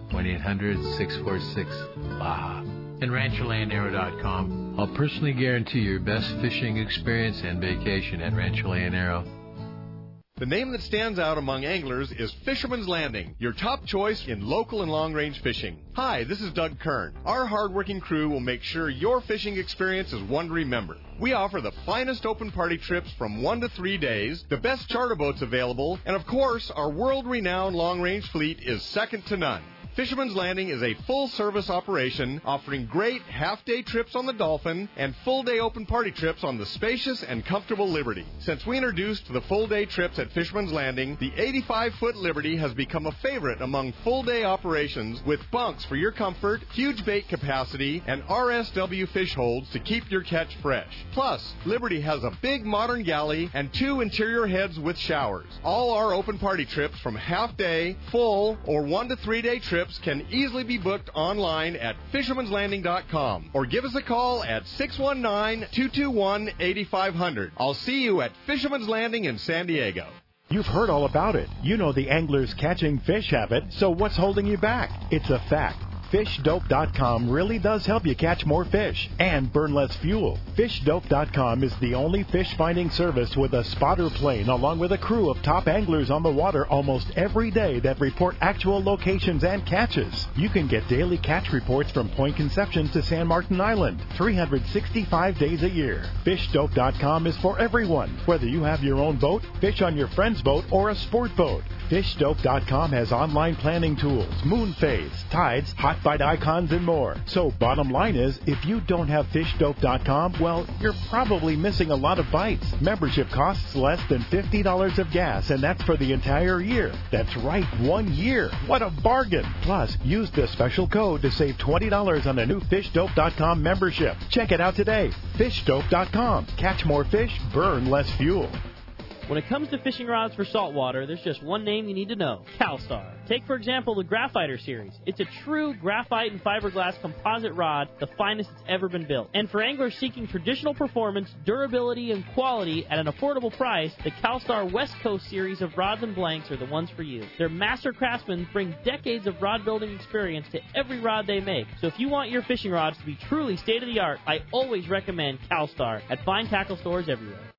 1-800-646-BAJA. And RanchoLeonero.com. I'll personally guarantee your best fishing experience and vacation at Rancho Leonero. The name that stands out among anglers is Fisherman's Landing, your top choice in local and long-range fishing. Hi, this is Doug Kern. Our hard-working crew will make sure your fishing experience is one to remember. We offer the finest open party trips from 1 to 3 days, the best charter boats available, and of course, our world-renowned long-range fleet is second to none. Fisherman's Landing is a full-service operation offering great half-day trips on the Dolphin and full-day open party trips on the spacious and comfortable Liberty. Since we introduced the full-day trips at Fisherman's Landing, the 85-foot Liberty has become a favorite among full-day operations with bunks for your comfort, huge bait capacity, and RSW fish holds to keep your catch fresh. Plus, Liberty has a big modern galley and 2 interior heads with showers. All our open party trips from half-day, full, or 1 to 3 day trips can easily be booked online at fishermanslanding.com or give us a call at 619-221-8500. I'll see you at Fisherman's Landing in San Diego. You've heard all about it. You know the angler's catching fish habit, so what's holding you back? It's a fact. FishDope.com really does help you catch more fish and burn less fuel. FishDope.com is the only fish finding service with a spotter plane along with a crew of top anglers on the water almost every day that report actual locations and catches. You can get daily catch reports from Point Conception to San Martin Island, 365 days a year. FishDope.com is for everyone, whether you have your own boat, fish on your friend's boat, or a sport boat. FishDope.com has online planning tools, moon phase, tides, hot bite icons, and more. So bottom line is, if you don't have FishDope.com, well, you're probably missing a lot of bites. Membership costs less than $50 of gas, and that's for the entire year. That's right, 1 year. What a bargain. Plus, use the special code to save $20 on a new FishDope.com membership. Check it out today. FishDope.com. Catch more fish, burn less fuel. When it comes to fishing rods for saltwater, there's just one name you need to know: CalStar. Take, for example, the Graphiter series. It's a true graphite and fiberglass composite rod, the finest it's ever been built. And for anglers seeking traditional performance, durability, and quality at an affordable price, the CalStar West Coast series of rods and blanks are the ones for you. Their master craftsmen bring decades of rod building experience to every rod they make. So if you want your fishing rods to be truly state-of-the-art, I always recommend CalStar at fine tackle stores everywhere.